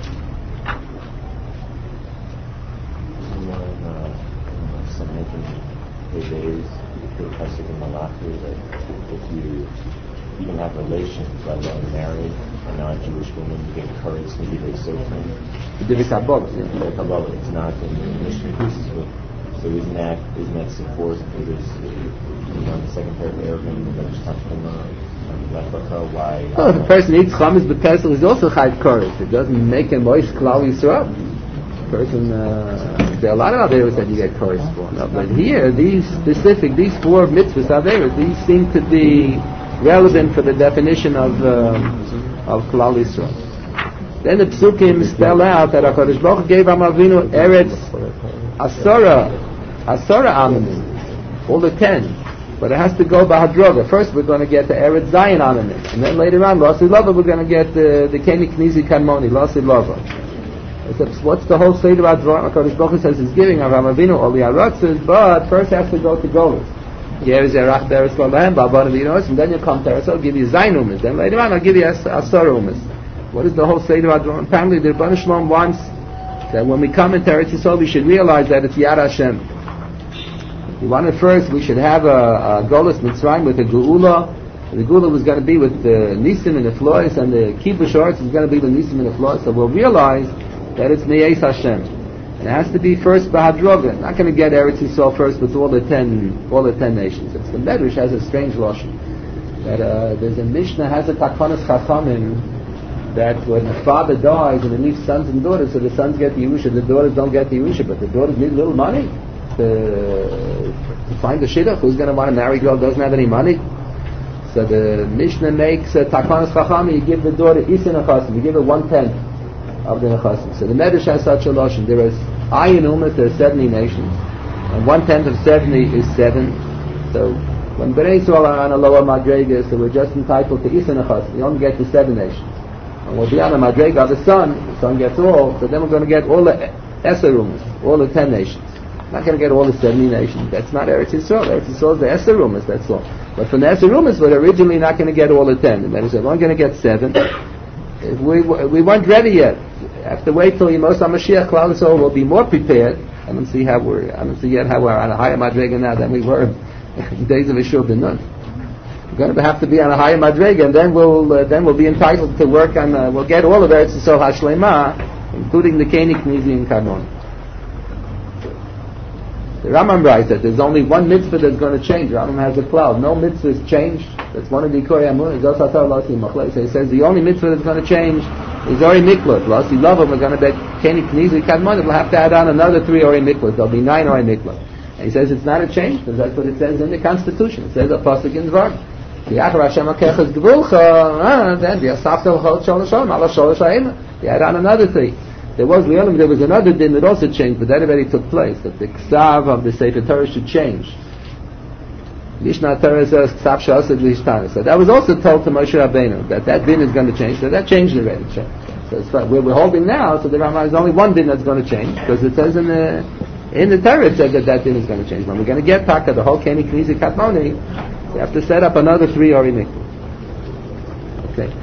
Days, the pasuk in Malachi, that if you even have relations, let alone marry a non-Jewish woman, you get encouraged to be very sovereign. The Kabbalah, yeah. The Kabbalah, it's not in the Mishnah pieces, but so isn't that isn't that support for this? You know, the second paragraph in the Mishnah from Lefaka, why? Well, if a person eats chametz b'Pesach, he's also chayv koros. It doesn't make him moish Klal Yisrael. Person, uh, there are a lot of averos that you get koros for. No, but here, these specific, these four mitzvahs averos, these seem to be relevant for the definition of um, of Klal Yisrael. Then the psukim spell out that HaKadosh Baruch Hu gave Avraham Avinu Eretz Asara, Asara Amanim, all the ten. But it has to go by Hadroga. First, we're going to get the Eretz Zion Amanim, and then later on, Lasi Lava, we're going to get the the Keni Knizi Kanmoni, Lasi Lava. What's the whole state about HaKadosh Baruch Hu says he's giving Avraham Avinu all the Aratzes, but first has to go to Golus. Here is Yerach Beres Lolahem, Ba'aban Avinos, and then you come to Eretz, I'll give you Zayin Umas. Then later on, I'll give you Asar Umas. What is the whole state about Avraham? Apparently, the Rebbeinu Shalom wants that when we come into Eretz Yisrael, we should realize that it's Yad Hashem. We wanted first, we should have a, a Golus Mitzrayim with a Geula. The Geula was going to be with the Nisim and the Flois, and the Kibush Arts is going to be the Nisim and the Flois. So we'll realize that it's Niyes Hashem. And it has to be first Bahadroga. Not going to get Eretz Yisrael first with all the ten all the ten nations. It's the Medrash has a strange lotion. that uh, there's a Mishnah has a Takanas Chachamim that when the father dies and he leaves sons and daughters, so the sons get the Yerusha, the daughters don't get the Yerusha, but the daughters need a little money to, to find a shidduch. Who's going to want to marry a girl who doesn't have any money? So the Mishnah makes a Takanas Chachamim, you give the daughter Isin Achasim, you give her one-tenth of the Nechasim. So the Medrash has such a lotion. There is Ayin Umet, there are seventy nations, and one-tenth of seventy is seven. So when Bnei Yisrael are on a lower Madrega, so we're just entitled to Isin Achasim. We only get to seven nations. And we'll be on a Madrega of the son, the son gets all, so then we're going to get all the Esarumas, all the ten nations. We're not going to get all the seventy nations. That's not Eretz Yisrael. Eretz Yisrael is the Esarumas, that's all. But from the Esarumas, we're originally not going to get all the ten. And then he said, we're only going to get seven. If we, we weren't ready yet. Have to wait till Yemos HaMashiach, Klal Yisrael will be more prepared. I don't see how we're, I don't see yet how we're on a higher Madrega now than we were in the days of Yeshua ben Nun. We're going to have to be on a higher Madrega, and then we'll uh, then we'll be entitled to work on. Uh, we'll get all of Eretz Yisrael Hashlema, including the Keni, Knizi, and Karmon. The Rambam writes that there's only one mitzvah that's going to change. The Rambam has a cloud. No mitzvah is changed. That's one of the Ikori Amun. So he says the only mitzvah that's going to change is Ori Miklot. Lasi Lava, we're going to bet Keni, Knizi, Karmon. We'll have to add on another three Ori Miklot. There'll be nine Ori Miklot. And he says it's not a change because that's what it says in the Constitution. It says a pasuk in Dvar. The Hashem Akechas Gvulcha, then the Asafta L'chol Shol Shalom, Allah Shol Shayim. He had on another thing. There was there was another din that also changed, but that already took place. That the Ksav of the Sefer Torah should change. Mishnah Torah says Ksav Shasad Lishtana. So that was also told to Moshe Rabbeinu that that din is going to change. So that changed already. So it's where we're holding now. So the Rambam is only one din that's going to change because it says in the in the Torah it says that that din is going to change. When we're going to get Taka, the whole Keni Knizi Katmoni, we have to set up another three Ori Mikvah. Okay.